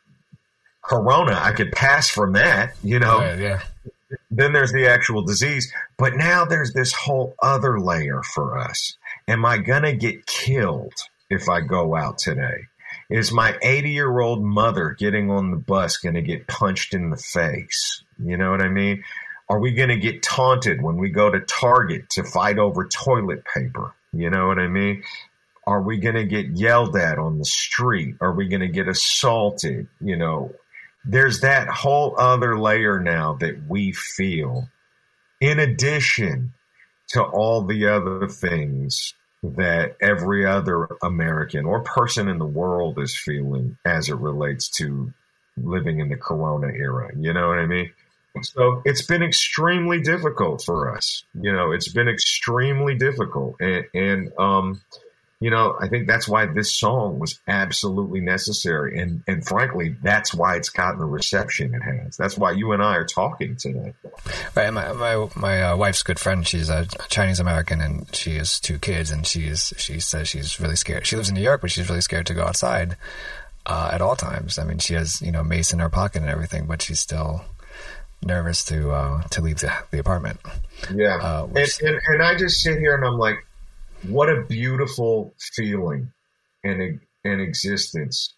Corona. I could pass from that, you know. Right, yeah. Then there's the actual disease. But now there's this whole other layer for us. Am I going to get killed if I go out today? Is my eighty-year-old mother getting on the bus going to get punched in the face? You know what I mean? Are we going to get taunted when we go to Target to fight over toilet paper? You know what I mean? Are we going to get yelled at on the street? Are we going to get assaulted? You know, there's that whole other layer now that we feel, in addition to all the other things that every other American or person in the world is feeling as it relates to living in the Corona era. You know what I mean? So it's been extremely difficult for us. You know, it's been extremely difficult. And, and um, you know, I think that's why this song was absolutely necessary. And, and frankly, that's why it's gotten the reception it has. That's why you and I are talking today. Right. My my, my uh, wife's good friend, she's a Chinese American, and she has two kids, and she is, she says she's really scared. She lives in New York, but she's really scared to go outside uh, at all times. I mean, she has, you know, mace in her pocket and everything, but she's still nervous to uh, to leave the, the apartment. Yeah. Uh, which, and, and, and I just sit here and I'm like, what a beautiful feeling and an existence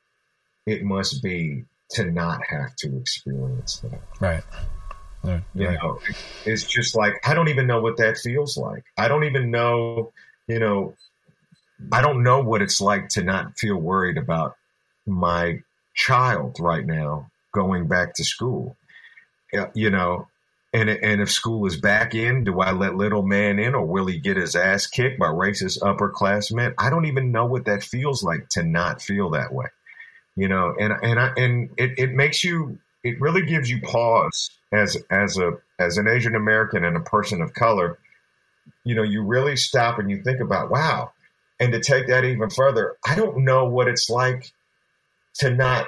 it must be to not have to experience that. Right. Yeah, you right. know, it's just like, I don't even know what that feels like. I don't even know, you know, I don't know what it's like to not feel worried about my child right now going back to school. You know, and and if school is back in, do I let little man in, or will he get his ass kicked by racist upperclassmen? I don't even know what that feels like to not feel that way, you know. And and I, and it, it makes you, it really gives you pause as as a as an Asian American and a person of color. You know, you really stop and you think about, wow. And to take that even further, I don't know what it's like to not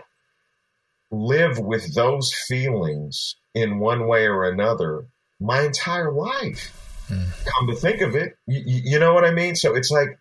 live with those feelings in one way or another my entire life. Mm. Come to think of it, you, you know what I mean? So it's like,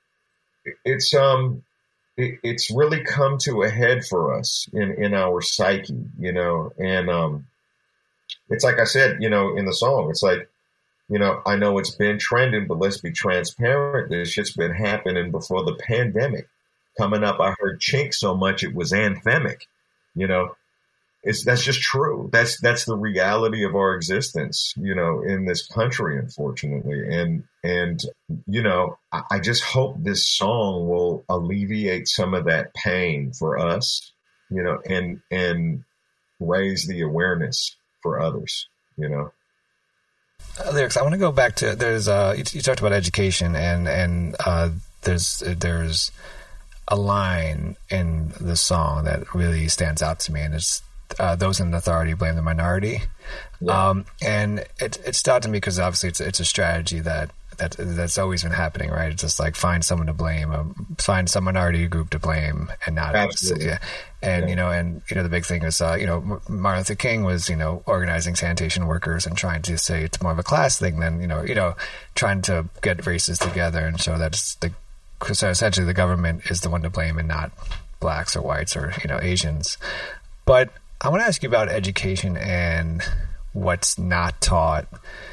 it's, um, it, it's really come to a head for us in, in our psyche, you know? And, um, it's like I said, you know, in the song, it's like, you know, I know it's been trending, but let's be transparent. This shit's been happening before the pandemic. Coming up, I heard chink so much it was anthemic. You know, it's, that's just true. That's, that's the reality of our existence, you know, in this country, unfortunately. And, and, you know, I, I just hope this song will alleviate some of that pain for us, you know, and, and raise the awareness for others, you know. Uh, lyrics. I want to go back to, there's, uh, you, you talked about education, and, and, uh, there's, there's, a line in the song that really stands out to me, and it's uh, those in authority blame the minority. Yeah. Um, and it, it stood out to me because obviously it's, it's a strategy that, that that's always been happening, right? It's just like find someone to blame, um, find some minority group to blame, and not Absolutely. Yeah. And, yeah. you know, and, you know, the big thing is, uh, you know, Martin Luther King was, you know, organizing sanitation workers and trying to say it's more of a class thing than, you know, you know, trying to get races together and show that it's the, so essentially the government is the one to blame and not blacks or whites or, you know, Asians. But I want to ask you about education and what's not taught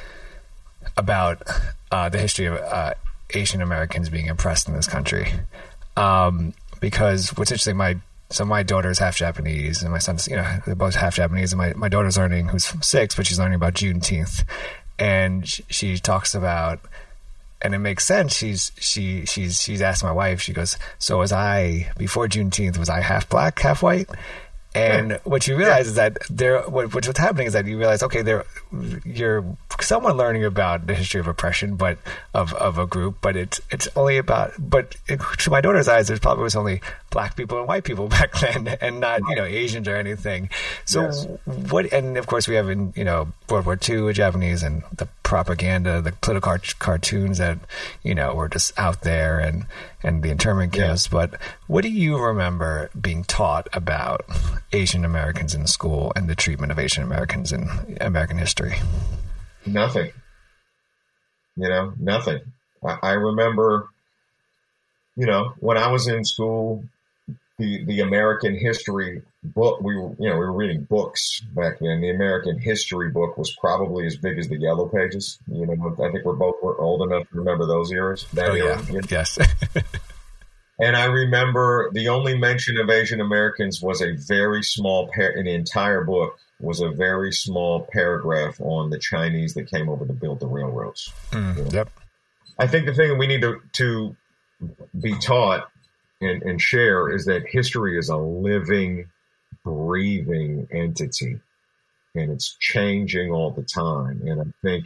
about uh, the history of uh, Asian Americans being oppressed in this country. Um, because what's interesting, my so my daughter is half Japanese and my son's, you know, they're both half Japanese, and my, my daughter's learning, who's six, but she's learning about Juneteenth. And she, she talks about, and it makes sense. She's she she's she's asked my wife. She goes, "So was I before Juneteenth? Was I half black, half white?" And what you realize yeah. is that there, what, what's happening is that you realize, okay, there, you're somewhat learning about the history of oppression, but of, of a group, but it's it's only about, but it, to my daughter's eyes, there's probably was only black people and white people back then, and not you know Asians or anything. So yes. what? And of course, we have in you know World War Two, Japanese, and the propaganda, the political car- cartoons that you know were just out there, and and the internment camps. Yeah. But what do you remember being taught about Asian Americans in school and the treatment of Asian Americans in American history? Nothing. You know, nothing. I, I remember, you know, when I was in school, the the American history book, we were, you know, we were reading books back then. The American history book was probably as big as the Yellow Pages. You know, I think we're both we're old enough to remember those eras. That oh, era, yeah. You know? Yes. And I remember the only mention of Asian Americans was a very small par- in the entire book was a very small paragraph on the Chinese that came over to build the railroads. Mm, you know? Yep. I think the thing that we need to, to be taught and, and share is that history is a living, breathing entity, and it's changing all the time. And I think,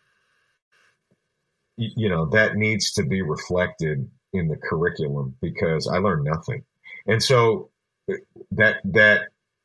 you know, that needs to be reflected in the curriculum, because I learned nothing. And so that, that,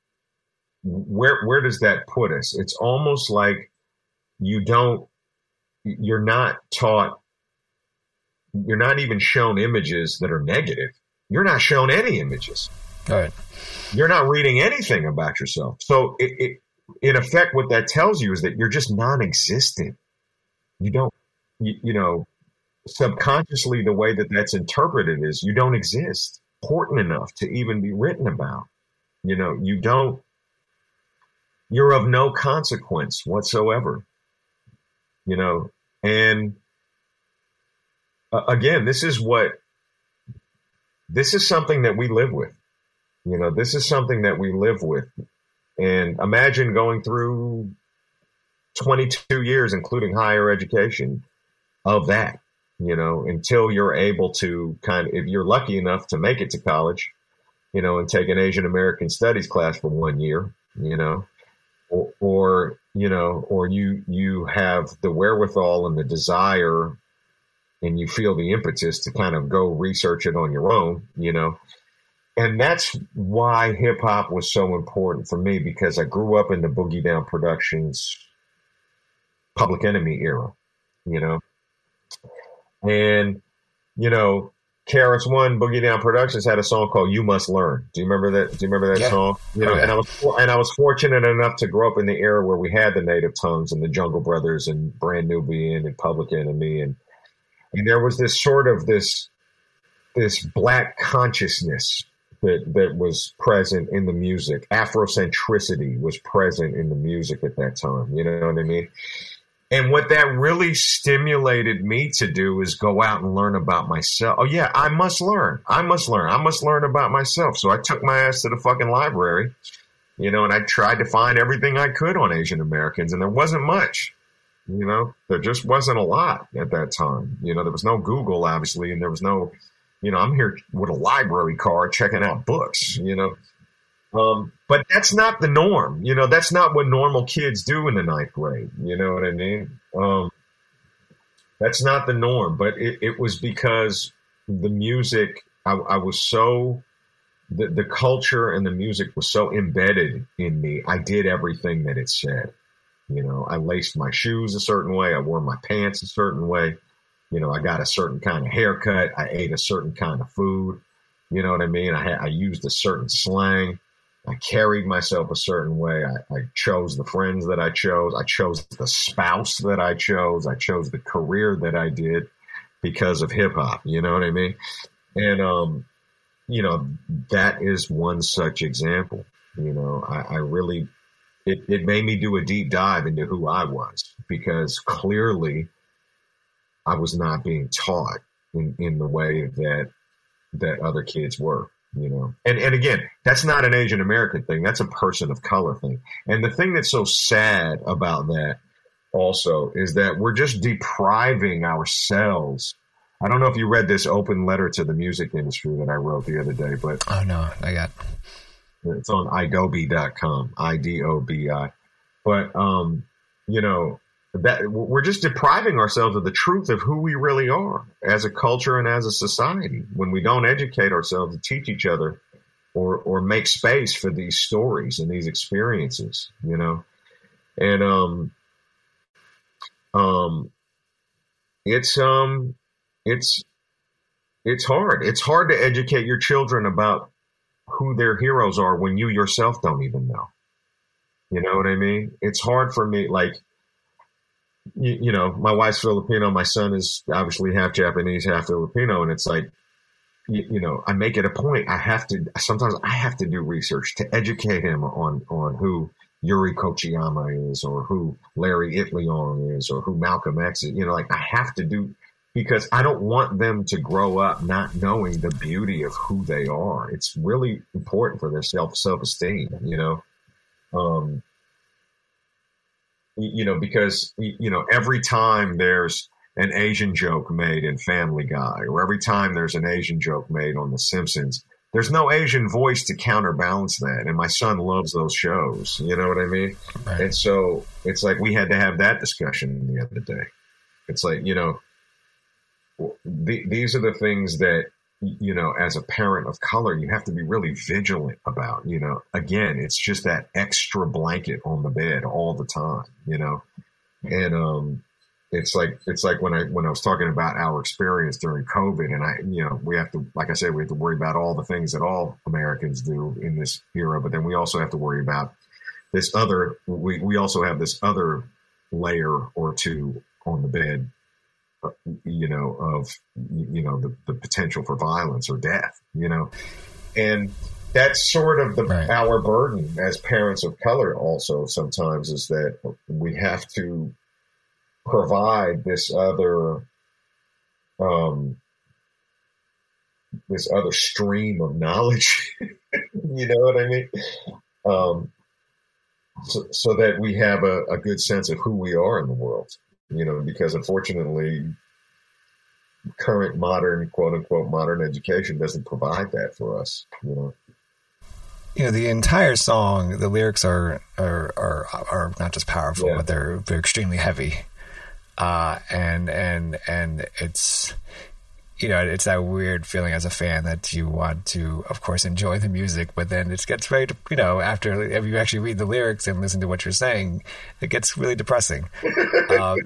where, where does that put us? It's almost like you don't, you're not taught, you're not even shown images that are negative. You're not shown any images. All right. You're not reading anything about yourself. So it, it, in effect, what that tells you is that you're just non-existent. You don't, you, you know, subconsciously, the way that that's interpreted is you don't exist, important enough to even be written about. You know, you don't, you're of no consequence whatsoever, you know, and uh, again, this is what, this is something that we live with, you know, this is something that we live with. And imagine going through twenty-two years, including higher education, of that. You know, until you're able to kind of, if you're lucky enough to make it to college, you know, and take an Asian American studies class for one year, you know, or, or, you know, or you, you have the wherewithal and the desire and you feel the impetus to kind of go research it on your own, you know. And that's why hip hop was so important for me, because I grew up in the Boogie Down Productions Public Enemy era, you know. And, you know, K R S One Boogie Down Productions had a song called "You Must Learn." Do you remember that? Do you remember that yeah. song? You know, oh, yeah. and I was and I was fortunate enough to grow up in the era where we had the Native Tongues and the Jungle Brothers and Brand Nubian and Public Enemy, and and there was this sort of this this black consciousness that that was present in the music. Afrocentricity was present in the music at that time. You know what I mean? And what that really stimulated me to do is go out and learn about myself. Oh, yeah, I must learn. I must learn. I must learn about myself. So I took my ass to the fucking library, you know, and I tried to find everything I could on Asian Americans. And there wasn't much, you know, there just wasn't a lot at that time. You know, there was no Google, obviously, and there was no, you know, I'm here with a library card checking out books, you know. Um, but that's not the norm. You know, that's not what normal kids do in the ninth grade. You know what I mean? Um, that's not the norm, but it, it was because the music, I, I was so, the, the culture and the music was so embedded in me. I did everything that it said. You know, I laced my shoes a certain way. I wore my pants a certain way. You know, I got a certain kind of haircut. I ate a certain kind of food. You know what I mean? I had, I used a certain slang. I carried myself a certain way. I, I chose the friends that I chose. I chose the spouse that I chose. I chose the career that I did because of hip hop. You know what I mean? And, um, you know, that is one such example. You know, I, I really, it, it made me do a deep dive into who I was, because clearly I was not being taught in, in the way that, that other kids were. You know, and, and again, that's not an Asian American thing. That's a person of color thing. And the thing that's so sad about that also is that we're just depriving ourselves. I don't know if you read this open letter to the music industry that I wrote the other day, but oh no, I got. It's on idobi dot com, I D O B I. But, um, you know, that we're just depriving ourselves of the truth of who we really are as a culture and as a society when we don't educate ourselves and teach each other or, or make space for these stories and these experiences, you know? And, um, um, it's, um, it's, it's hard. It's hard to educate your children about who their heroes are when you yourself don't even know. You know what I mean? It's hard for me. Like, you, you know, my wife's Filipino. My son is obviously half Japanese, half Filipino. And it's like, you, you know, I make it a point. I have to, sometimes I have to do research to educate him on, on who Yuri Kochiyama is, or who Larry Itliong is, or who Malcolm X is. You know, like I have to do, because I don't want them to grow up not knowing the beauty of who they are. It's really important for their self, self-esteem, you know? Um, you know, because, you know, every time there's an Asian joke made in Family Guy, or every time there's an Asian joke made on The Simpsons, there's no Asian voice to counterbalance that. And my son loves those shows. You know what I mean? Right. And so it's like we had to have that discussion the other day. It's like, you know, th- these are the things that, you know, as a parent of color, you have to be really vigilant about. You know, again, it's just that extra blanket on the bed all the time, you know. And um it's like it's like when I when I was talking about our experience during COVID, and I, you know, we have to, like I said, we have to worry about all the things that all Americans do in this era, but then we also have to worry about this other we, we also have this other layer or two on the bed, you know, of, you know, the, the potential for violence or death, you know, and that's sort of the, right. our burden as parents of color also sometimes is that we have to provide this other, um, this other stream of knowledge, you know what I mean? Um, so, so that we have a, a good sense of who we are in the world. You know, because unfortunately, current modern, quote unquote, modern education doesn't provide that for us. You know, you know, the entire song, the lyrics are are are, are not just powerful, yeah. but they're they're extremely heavy, uh, and and and it's, you know, it's that weird feeling as a fan that you want to, of course, enjoy the music, but then it gets very, you know, after if you actually read the lyrics and listen to what you're saying, it gets really depressing. um,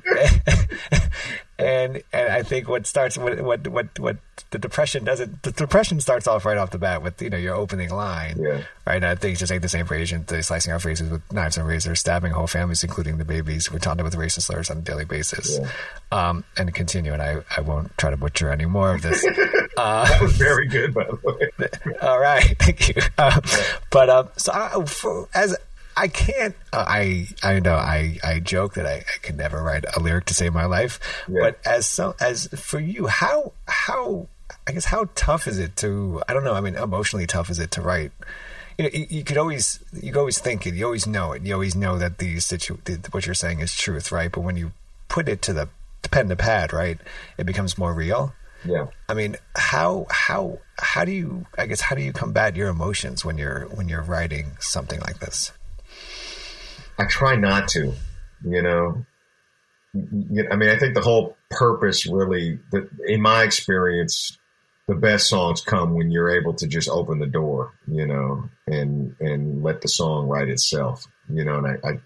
and and I think what starts what what what what the depression doesn't the depression starts off right off the bat with, you know, your opening line, yeah. right? And I think it's just like the same for Asian, they're slicing our faces with knives and razors, stabbing whole families, including the babies. We're taunted with racist slurs on a daily basis, yeah. um, and continue. And I I won't try to butcher any more of this. Uh, that was very good, by the way. All right, thank you. Uh, but um, so I, for, as I can't, uh, I I know I, I joke that I, I could never write a lyric to save my life. Yeah. But as so as for you, how how I guess how tough is it to, I don't know, I mean, emotionally tough is it to write? You know, you, you could always you could always think it, you always know it, you always know that the situ what you're saying is truth, right? But when you put it to the, the pen to pad, right, it becomes more real. Yeah. I mean, how how how do you I guess how do you combat your emotions when you're when you're writing something like this? I try not to, you know. I mean, I think the whole purpose really, in my experience, the best songs come when you're able to just open the door, you know, and and let the song write itself, you know. And I, I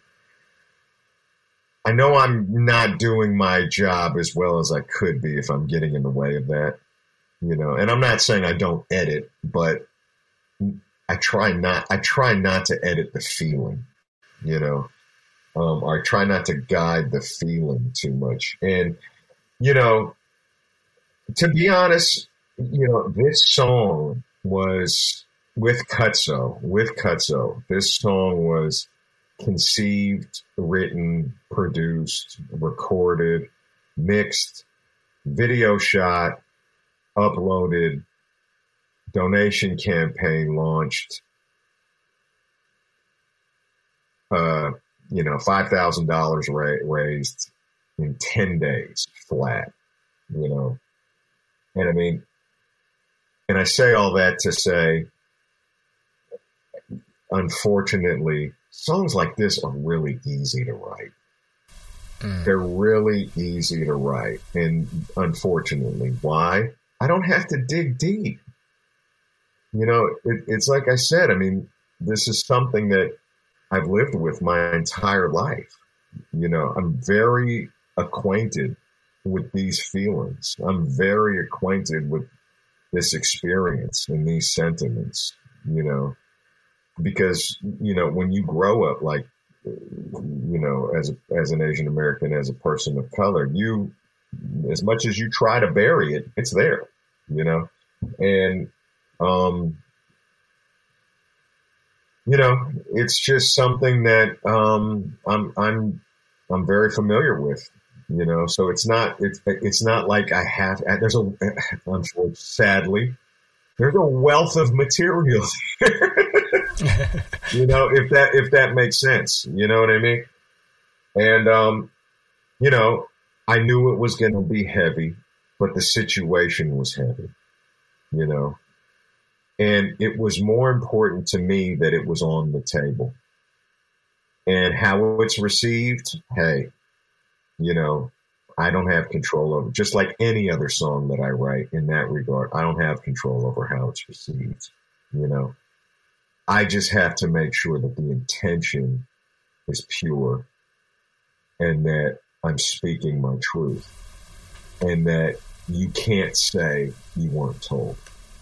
I know I'm not doing my job as well as I could be if I'm getting in the way of that, you know. And I'm not saying I don't edit, but I try not. I try not to edit the feeling, you know. Um, or I try not to guide the feeling too much. And, you know, to be honest, you know, this song was with Cutso, with Cutso. This song was conceived, written, produced, recorded, mixed, video shot, uploaded, donation campaign launched, uh, you know, five thousand dollars ra- raised in ten days flat, you know. And I mean, and I say all that to say, unfortunately, songs like this are really easy to write. Mm. They're really easy to write. And unfortunately, why? I don't have to dig deep. You know, it, it's like I said, I mean, this is something that I've lived with my entire life. You know, I'm very acquainted with these feelings. I'm very acquainted with this experience and these sentiments, you know, because, you know, when you grow up, like, you know, as a, as an Asian American, as a person of color, you, as much as you try to bury it, it's there, you know, and, um, you know, it's just something that, um, I'm, I'm, I'm very familiar with, you know, so it's not, it's, it's not like I have, there's a, unfortunately, sadly, there's a wealth of material here. You know, if that, if that makes sense, you know what I mean? And, um, you know, I knew it was going to be heavy, but the situation was heavy, you know, and it was more important to me that it was on the table. And how it's received, hey, you know, I don't have control over, just like any other song that I write in that regard. I don't have control over how it's received, you know. I just have to make sure that the intention is pure and that I'm speaking my truth and that you can't say you weren't told.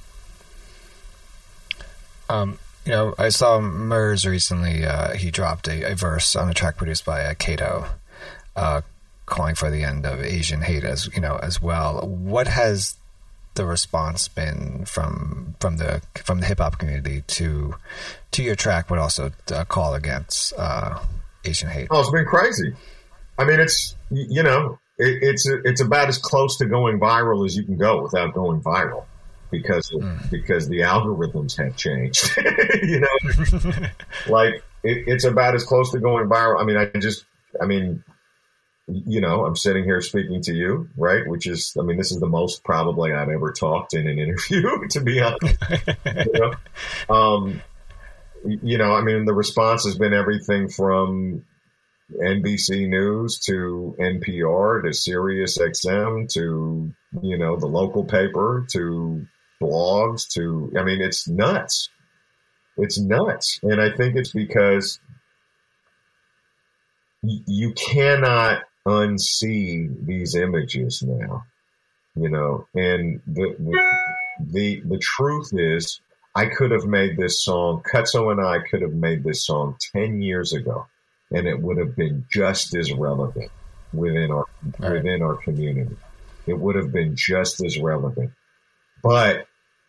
Um, you know, I saw Murs recently, uh, he dropped a, a verse on a track produced by uh, Kato, uh, calling for the end of Asian hate as, you know, as well. What has the response been from from the from the hip hop community to to your track, but also a call against uh, Asian hate? Oh, it's been crazy. I mean, it's, you know, it, it's it's about as close to going viral as you can go without going viral, because of, mm. because the algorithms have changed. You know, like it, it's about as close to going viral. I mean, I just, I mean. You know, I'm sitting here speaking to you, right? Which is, I mean, this is the most probably I've ever talked in an interview, to be honest. You know? Um, you know, I mean, the response has been everything from N B C News to N P R to Sirius X M to, you know, the local paper to blogs to, I mean, it's nuts. It's nuts. And I think it's because y- you cannot unsee these images now, you know, and the, the the the truth is, I could have made this song, Cutso and I could have made this song ten years ago, and it would have been just as relevant within our right. within our community. It would have been just as relevant. But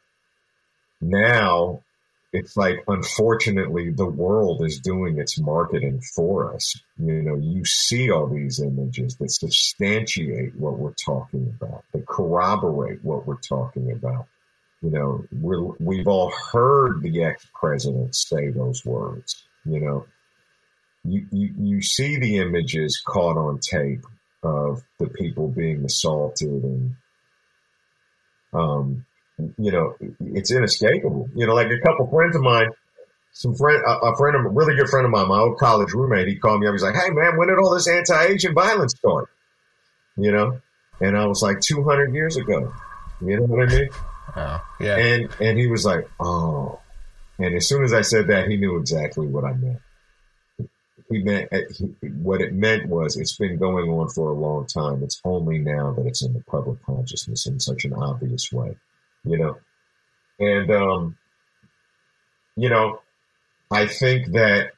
now it's like, unfortunately, the world is doing its marketing for us. You know, you see all these images that substantiate what we're talking about, that corroborate what we're talking about. You know, we're, we've all heard the ex-president say those words. You know, you, you, you see the images caught on tape of the people being assaulted and, um, you know, it's inescapable. You know, like a couple friends of mine, some friend, a, a friend of a really good friend of mine, my old college roommate, he called me up. He's like, "Hey man, when did all this anti-Asian violence start?" You know, and I was like, two hundred years ago. You know what I mean? Oh, yeah. And and he was like, "Oh," and as soon as I said that, he knew exactly what I meant. He meant he, what it meant was it's been going on for a long time. It's only now that it's in the public consciousness in such an obvious way. You know, and, um, you know, I think that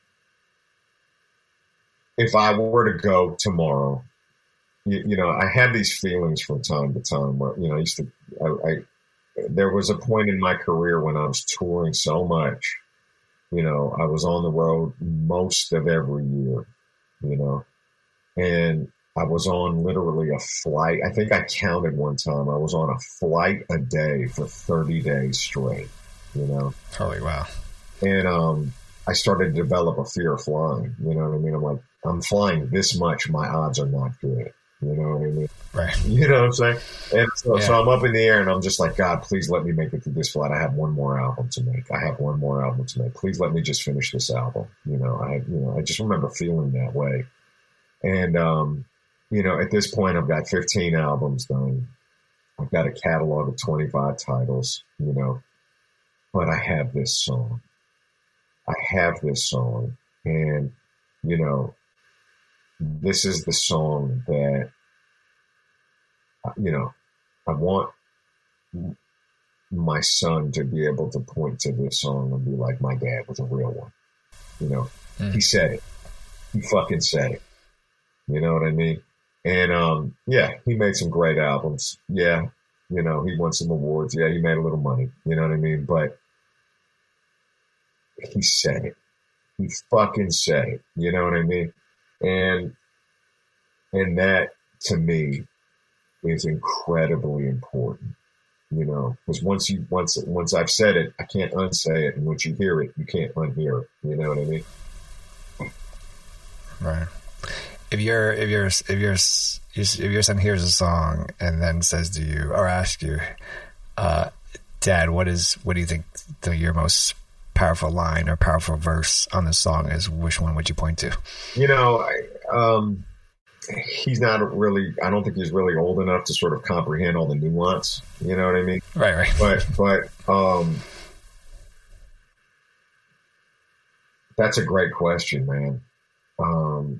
if I were to go tomorrow, you, you know, I have these feelings from time to time where, you know, I used to, I, I, there was a point in my career when I was touring so much, you know, I was on the road most of every year, you know, and I was on literally a flight. I think I counted one time. I was on a flight a day for thirty days straight, you know? Holy wow. And um, I started to develop a fear of flying. You know what I mean? I'm like, I'm flying this much. My odds are not good, You know what I mean? Right. You know what I'm saying? And so, yeah. so I'm up in the air and I'm just like, God, please let me make it through this flight. I have one more album to make. I have one more album to make. Please let me just finish this album. You know, I, you know, I just remember feeling that way. And, um, you know, at this point, I've got fifteen albums done. I've got a catalog of twenty-five titles, you know, but I have this song. I have this song. And, you know, this is the song that, you know, I want my son to be able to point to this song and be like, my dad was a real one. You know, mm. he said it. He fucking said it. You know what I mean? And, um, yeah, he made some great albums. Yeah. You know, he won some awards. Yeah. He made a little money. You know what I mean? But he said it. He fucking said it. You know what I mean? And, and that to me is incredibly important, you know, because once you, once, once I've said it, I can't unsay it. And once you hear it, you can't unhear it. You know what I mean? Right. If you're, if you're, if you're, if your son hears a song and then says to you or asks you, uh, Dad, what is, what do you think the, your most powerful line or powerful verse on the song is? Which one would you point to? You know, I, um, he's not really, I don't think he's really old enough to sort of comprehend all the nuance. You know what I mean? Right, right. But, but, um, that's a great question, man. Um,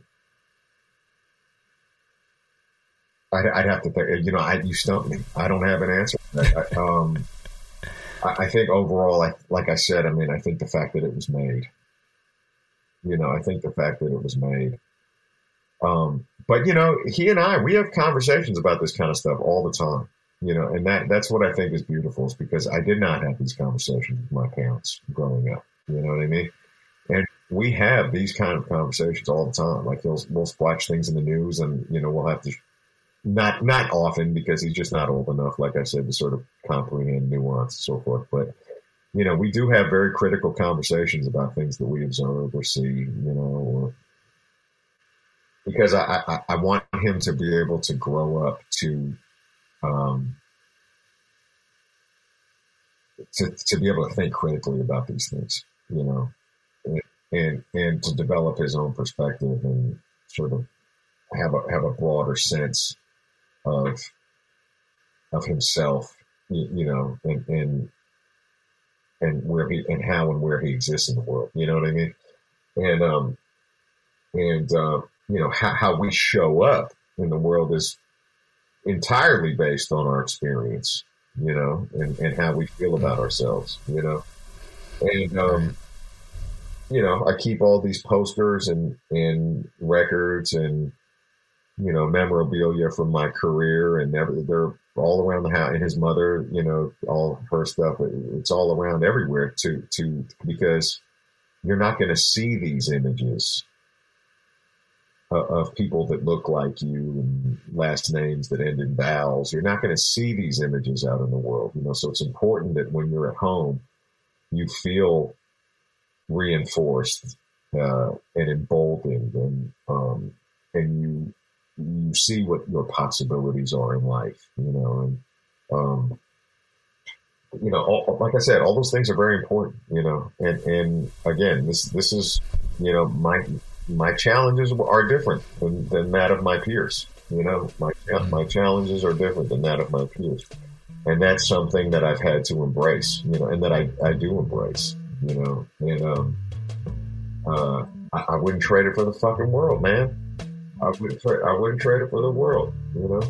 I'd, I'd have to think, you know, I, you stumped me. I don't have an answer. I, um, I, I think overall, like, like I said, I mean, I think the fact that it was made, you know, I think the fact that it was made, um, but you know, he and I, we have conversations about this kind of stuff all the time, you know, and that, that's what I think is beautiful, is because I did not have these conversations with my parents growing up. You know what I mean? And we have these kind of conversations all the time. Like he'll, we'll watch things in the news and, you know, we'll have to, not, not often because he's just not old enough, like I said, to sort of comprehend nuance and so forth. But, you know, we do have very critical conversations about things that we observe or see, you know, or, because I, I, I want him to be able to grow up to, um, to, to be able to think critically about these things, you know, and, and, and to develop his own perspective and sort of have a, have a broader sense of, of himself, you, you know, and, and, and where he, and how and where he exists in the world, you know what I mean? And, um, and, uh, you know, how, how we show up in the world is entirely based on our experience, you know, and, and how we feel about ourselves, you know. And, um, you know, I keep all these posters and, and records and, you know, memorabilia from my career, and they're, they're all around the house. And his mother, you know, all her stuff, it's all around everywhere to, to, because you're not going to see these images of people that look like you and last names that end in vowels. You're not going to see these images out in the world, you know, so it's important that when you're at home, you feel reinforced, uh, and emboldened, and, um, and you, you see what your possibilities are in life, you know, and, um, you know, all, like I said, all those things are very important, you know, and, and again, this, this is, you know, my, my challenges are different than, than that of my peers. You know, my, my challenges are different than that of my peers. And that's something that I've had to embrace, you know, and that I, I do embrace, you know, and, um, uh, I, I wouldn't trade it for the fucking world, man. I wouldn't trade, I wouldn't trade it for the world, you know?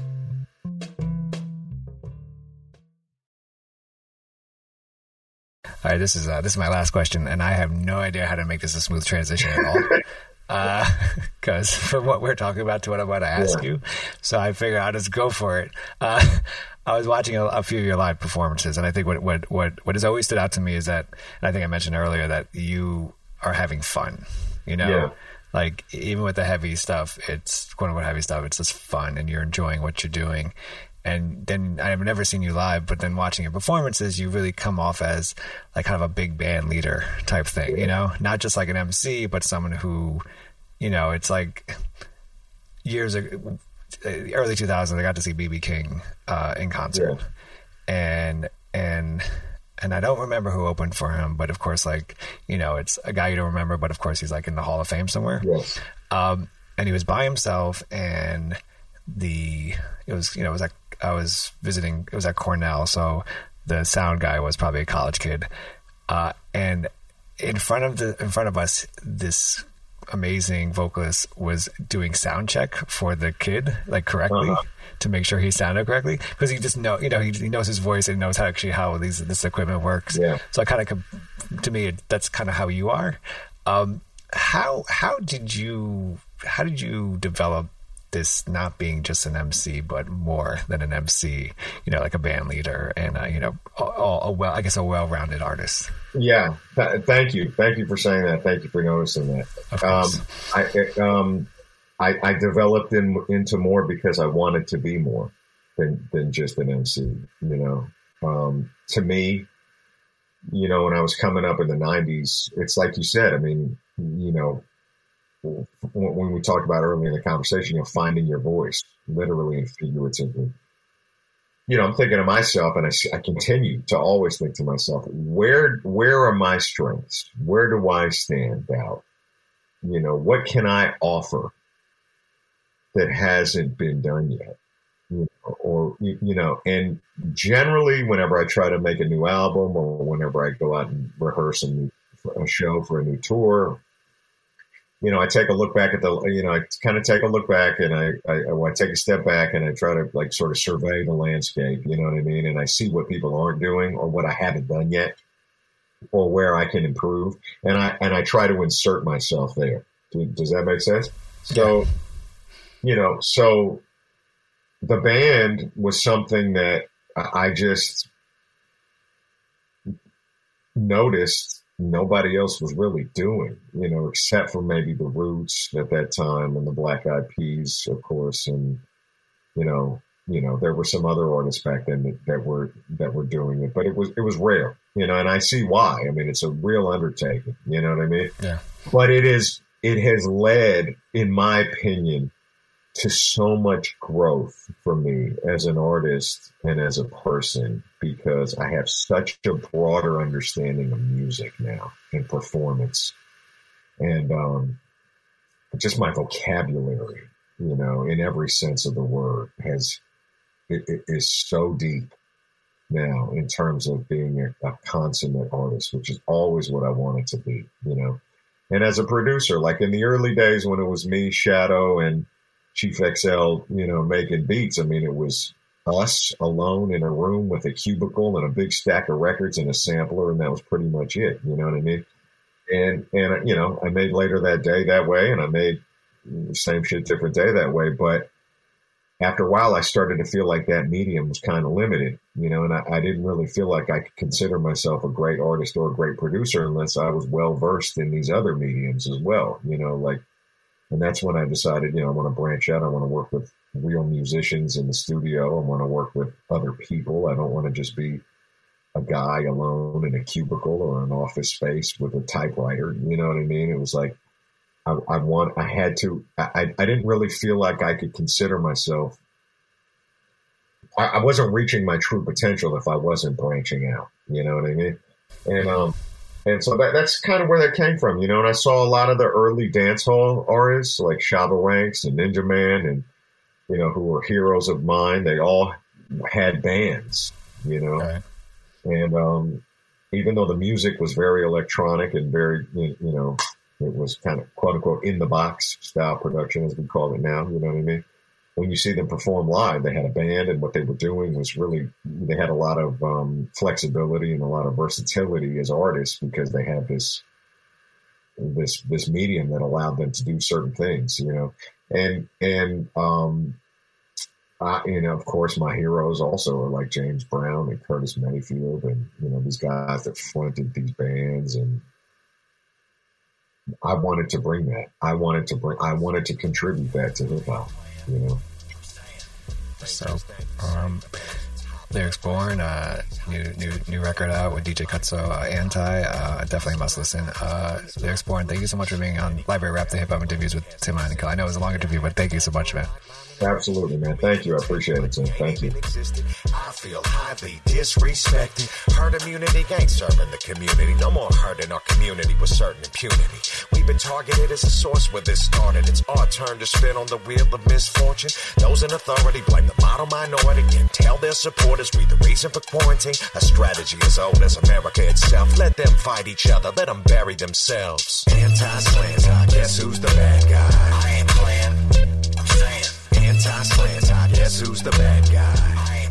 All right, this is uh, this is my last question, and I have no idea how to make this a smooth transition at all. Because uh, from what we're talking about to what I'm about to ask yeah. you, so I figure I'll just go for it. Uh, I was watching a, a few of your live performances, and I think what what what what has always stood out to me is that, and I think I mentioned earlier, that you are having fun. You know, yeah. like even with the heavy stuff, it's quote unquote heavy stuff. It's just fun, and you're enjoying what you're doing. And then I've never seen you live, but then watching your performances, you really come off as like kind of a big band leader type thing, you know, not just like an M C, but someone who, you know, it's like years ago, the early two thousands, I got to see B B King uh, in concert, yeah. and and and I don't remember who opened for him, but of course, like you know, it's a guy you don't remember, but of course, he's like in the Hall of Fame somewhere. Yes. Um, and he was by himself, and the it was you know it was like I was visiting. It was at Cornell, so the sound guy was probably a college kid, uh, and in front of the in front of us, this amazing vocalist was doing sound check for the kid, like correctly, uh-huh. to make sure he sounded correctly, because he just know you know he, he knows his voice and knows how actually how these this equipment works. Yeah. So I kind of, to me, that's kind of how you are. Um, how how did you how did you develop this not being just an M C, but more than an M C, you know, like a band leader and, uh, you know, a, a well, I guess a well-rounded artist? Yeah. Th- thank you. Thank you for saying that. Thank you for noticing that. Of course. Um, I, um, I, I developed in, into more because I wanted to be more than, than just an M C, you know. Um, to me, you know, when I was coming up in the nineties, it's like you said, I mean, you know, when we talked about earlier in the conversation, you know, finding your voice, literally and figuratively. You know, I'm thinking to myself, and I, I continue to always think to myself, where where are my strengths? Where do I stand out? You know, what can I offer that hasn't been done yet? You know, or, you know, and generally, whenever I try to make a new album or whenever I go out and rehearse a, new, a show for a new tour, you know, I take a look back at the, you know, I kind of take a look back and I, I, I take a step back and I try to like sort of survey the landscape, you know what I mean? And I see what people aren't doing or what I haven't done yet or where I can improve. And I, and I try to insert myself there. Does that make sense? So, yeah. you know, so the band was something that I just noticed nobody else was really doing, you know, except for maybe the Roots at that time and the Black Eyed Peas, of course. And, you know, you know, there were some other artists back then that, that were, that were doing it, but it was, it was rare, you know, and I see why. I mean, it's a real undertaking, you know what I mean? Yeah. But it is, it has led, in my opinion, to so much growth for me as an artist and as a person, because I have such a broader understanding of music now and performance, and um, just my vocabulary, you know, in every sense of the word, has it, it is so deep now in terms of being a, a consummate artist, which is always what I wanted to be, you know. And as a producer, like in the early days when it was me, Shadow, and Chief X L, you know, making beats, I mean, it was us alone in a room with a cubicle and a big stack of records and a sampler, and that was pretty much it, you know what I mean? And, and you know, I made Later That Day that way, and I made the same shit different day that way, but after a while, I started to feel like that medium was kind of limited, you know, and I, I didn't really feel like I could consider myself a great artist or a great producer unless I was well-versed in these other mediums as well, you know, like, and that's when I decided, you know, I want to branch out. I want to work with real musicians in the studio. I want to work with other people. I don't want to just be a guy alone in a cubicle or an office space with a typewriter. You know what I mean? It was like, I, I want, I had to, I, I didn't really feel like I could consider myself. I, I wasn't reaching my true potential if I wasn't branching out. You know what I mean? And, um, And so that, that's kind of where that came from, you know, and I saw a lot of the early dancehall artists like Shabba Ranks and Ninja Man and, you know, who were heroes of mine. They all had bands, you know, right. and um, even though the music was very electronic and very, you know, it was kind of quote unquote in the box style production, as we call it now, you know what I mean? When you see them perform live, they had a band, and what they were doing was really, they had a lot of um, flexibility and a lot of versatility as artists because they had this, this, this medium that allowed them to do certain things, you know, and, and, um, I, you know, of course, my heroes also are like James Brown and Curtis Mayfield and, you know, these guys that fronted these bands. And I wanted to bring that. I wanted to bring, I wanted to contribute that to hip hop. You know. So, um, Lyrics Born, uh, new new new record out with D J Cutso, uh, Anti. Uh, definitely must listen. Uh, Lyrics Born, thank you so much for being on Library Rap, the Hip Hop Interviews with Tim Einenkel. I know it was a long interview, but thank you so much, man. Absolutely, man. Thank you. I appreciate it, Tim. Thank you. I feel highly disrespected. Herd immunity ain't serving the community. No more hurting our community with certain impunity. We've been targeted as a source where this started. It's our turn to spin on the wheel of misfortune. Those in authority blame the model minority and tell their supporters we the reason for quarantine. A strategy as old as America itself. Let them fight each other. Let them bury themselves. Anti-slant, guess who's the bad guy? I ain't playing. I'm saying. Anti-slant, guess who's the bad guy?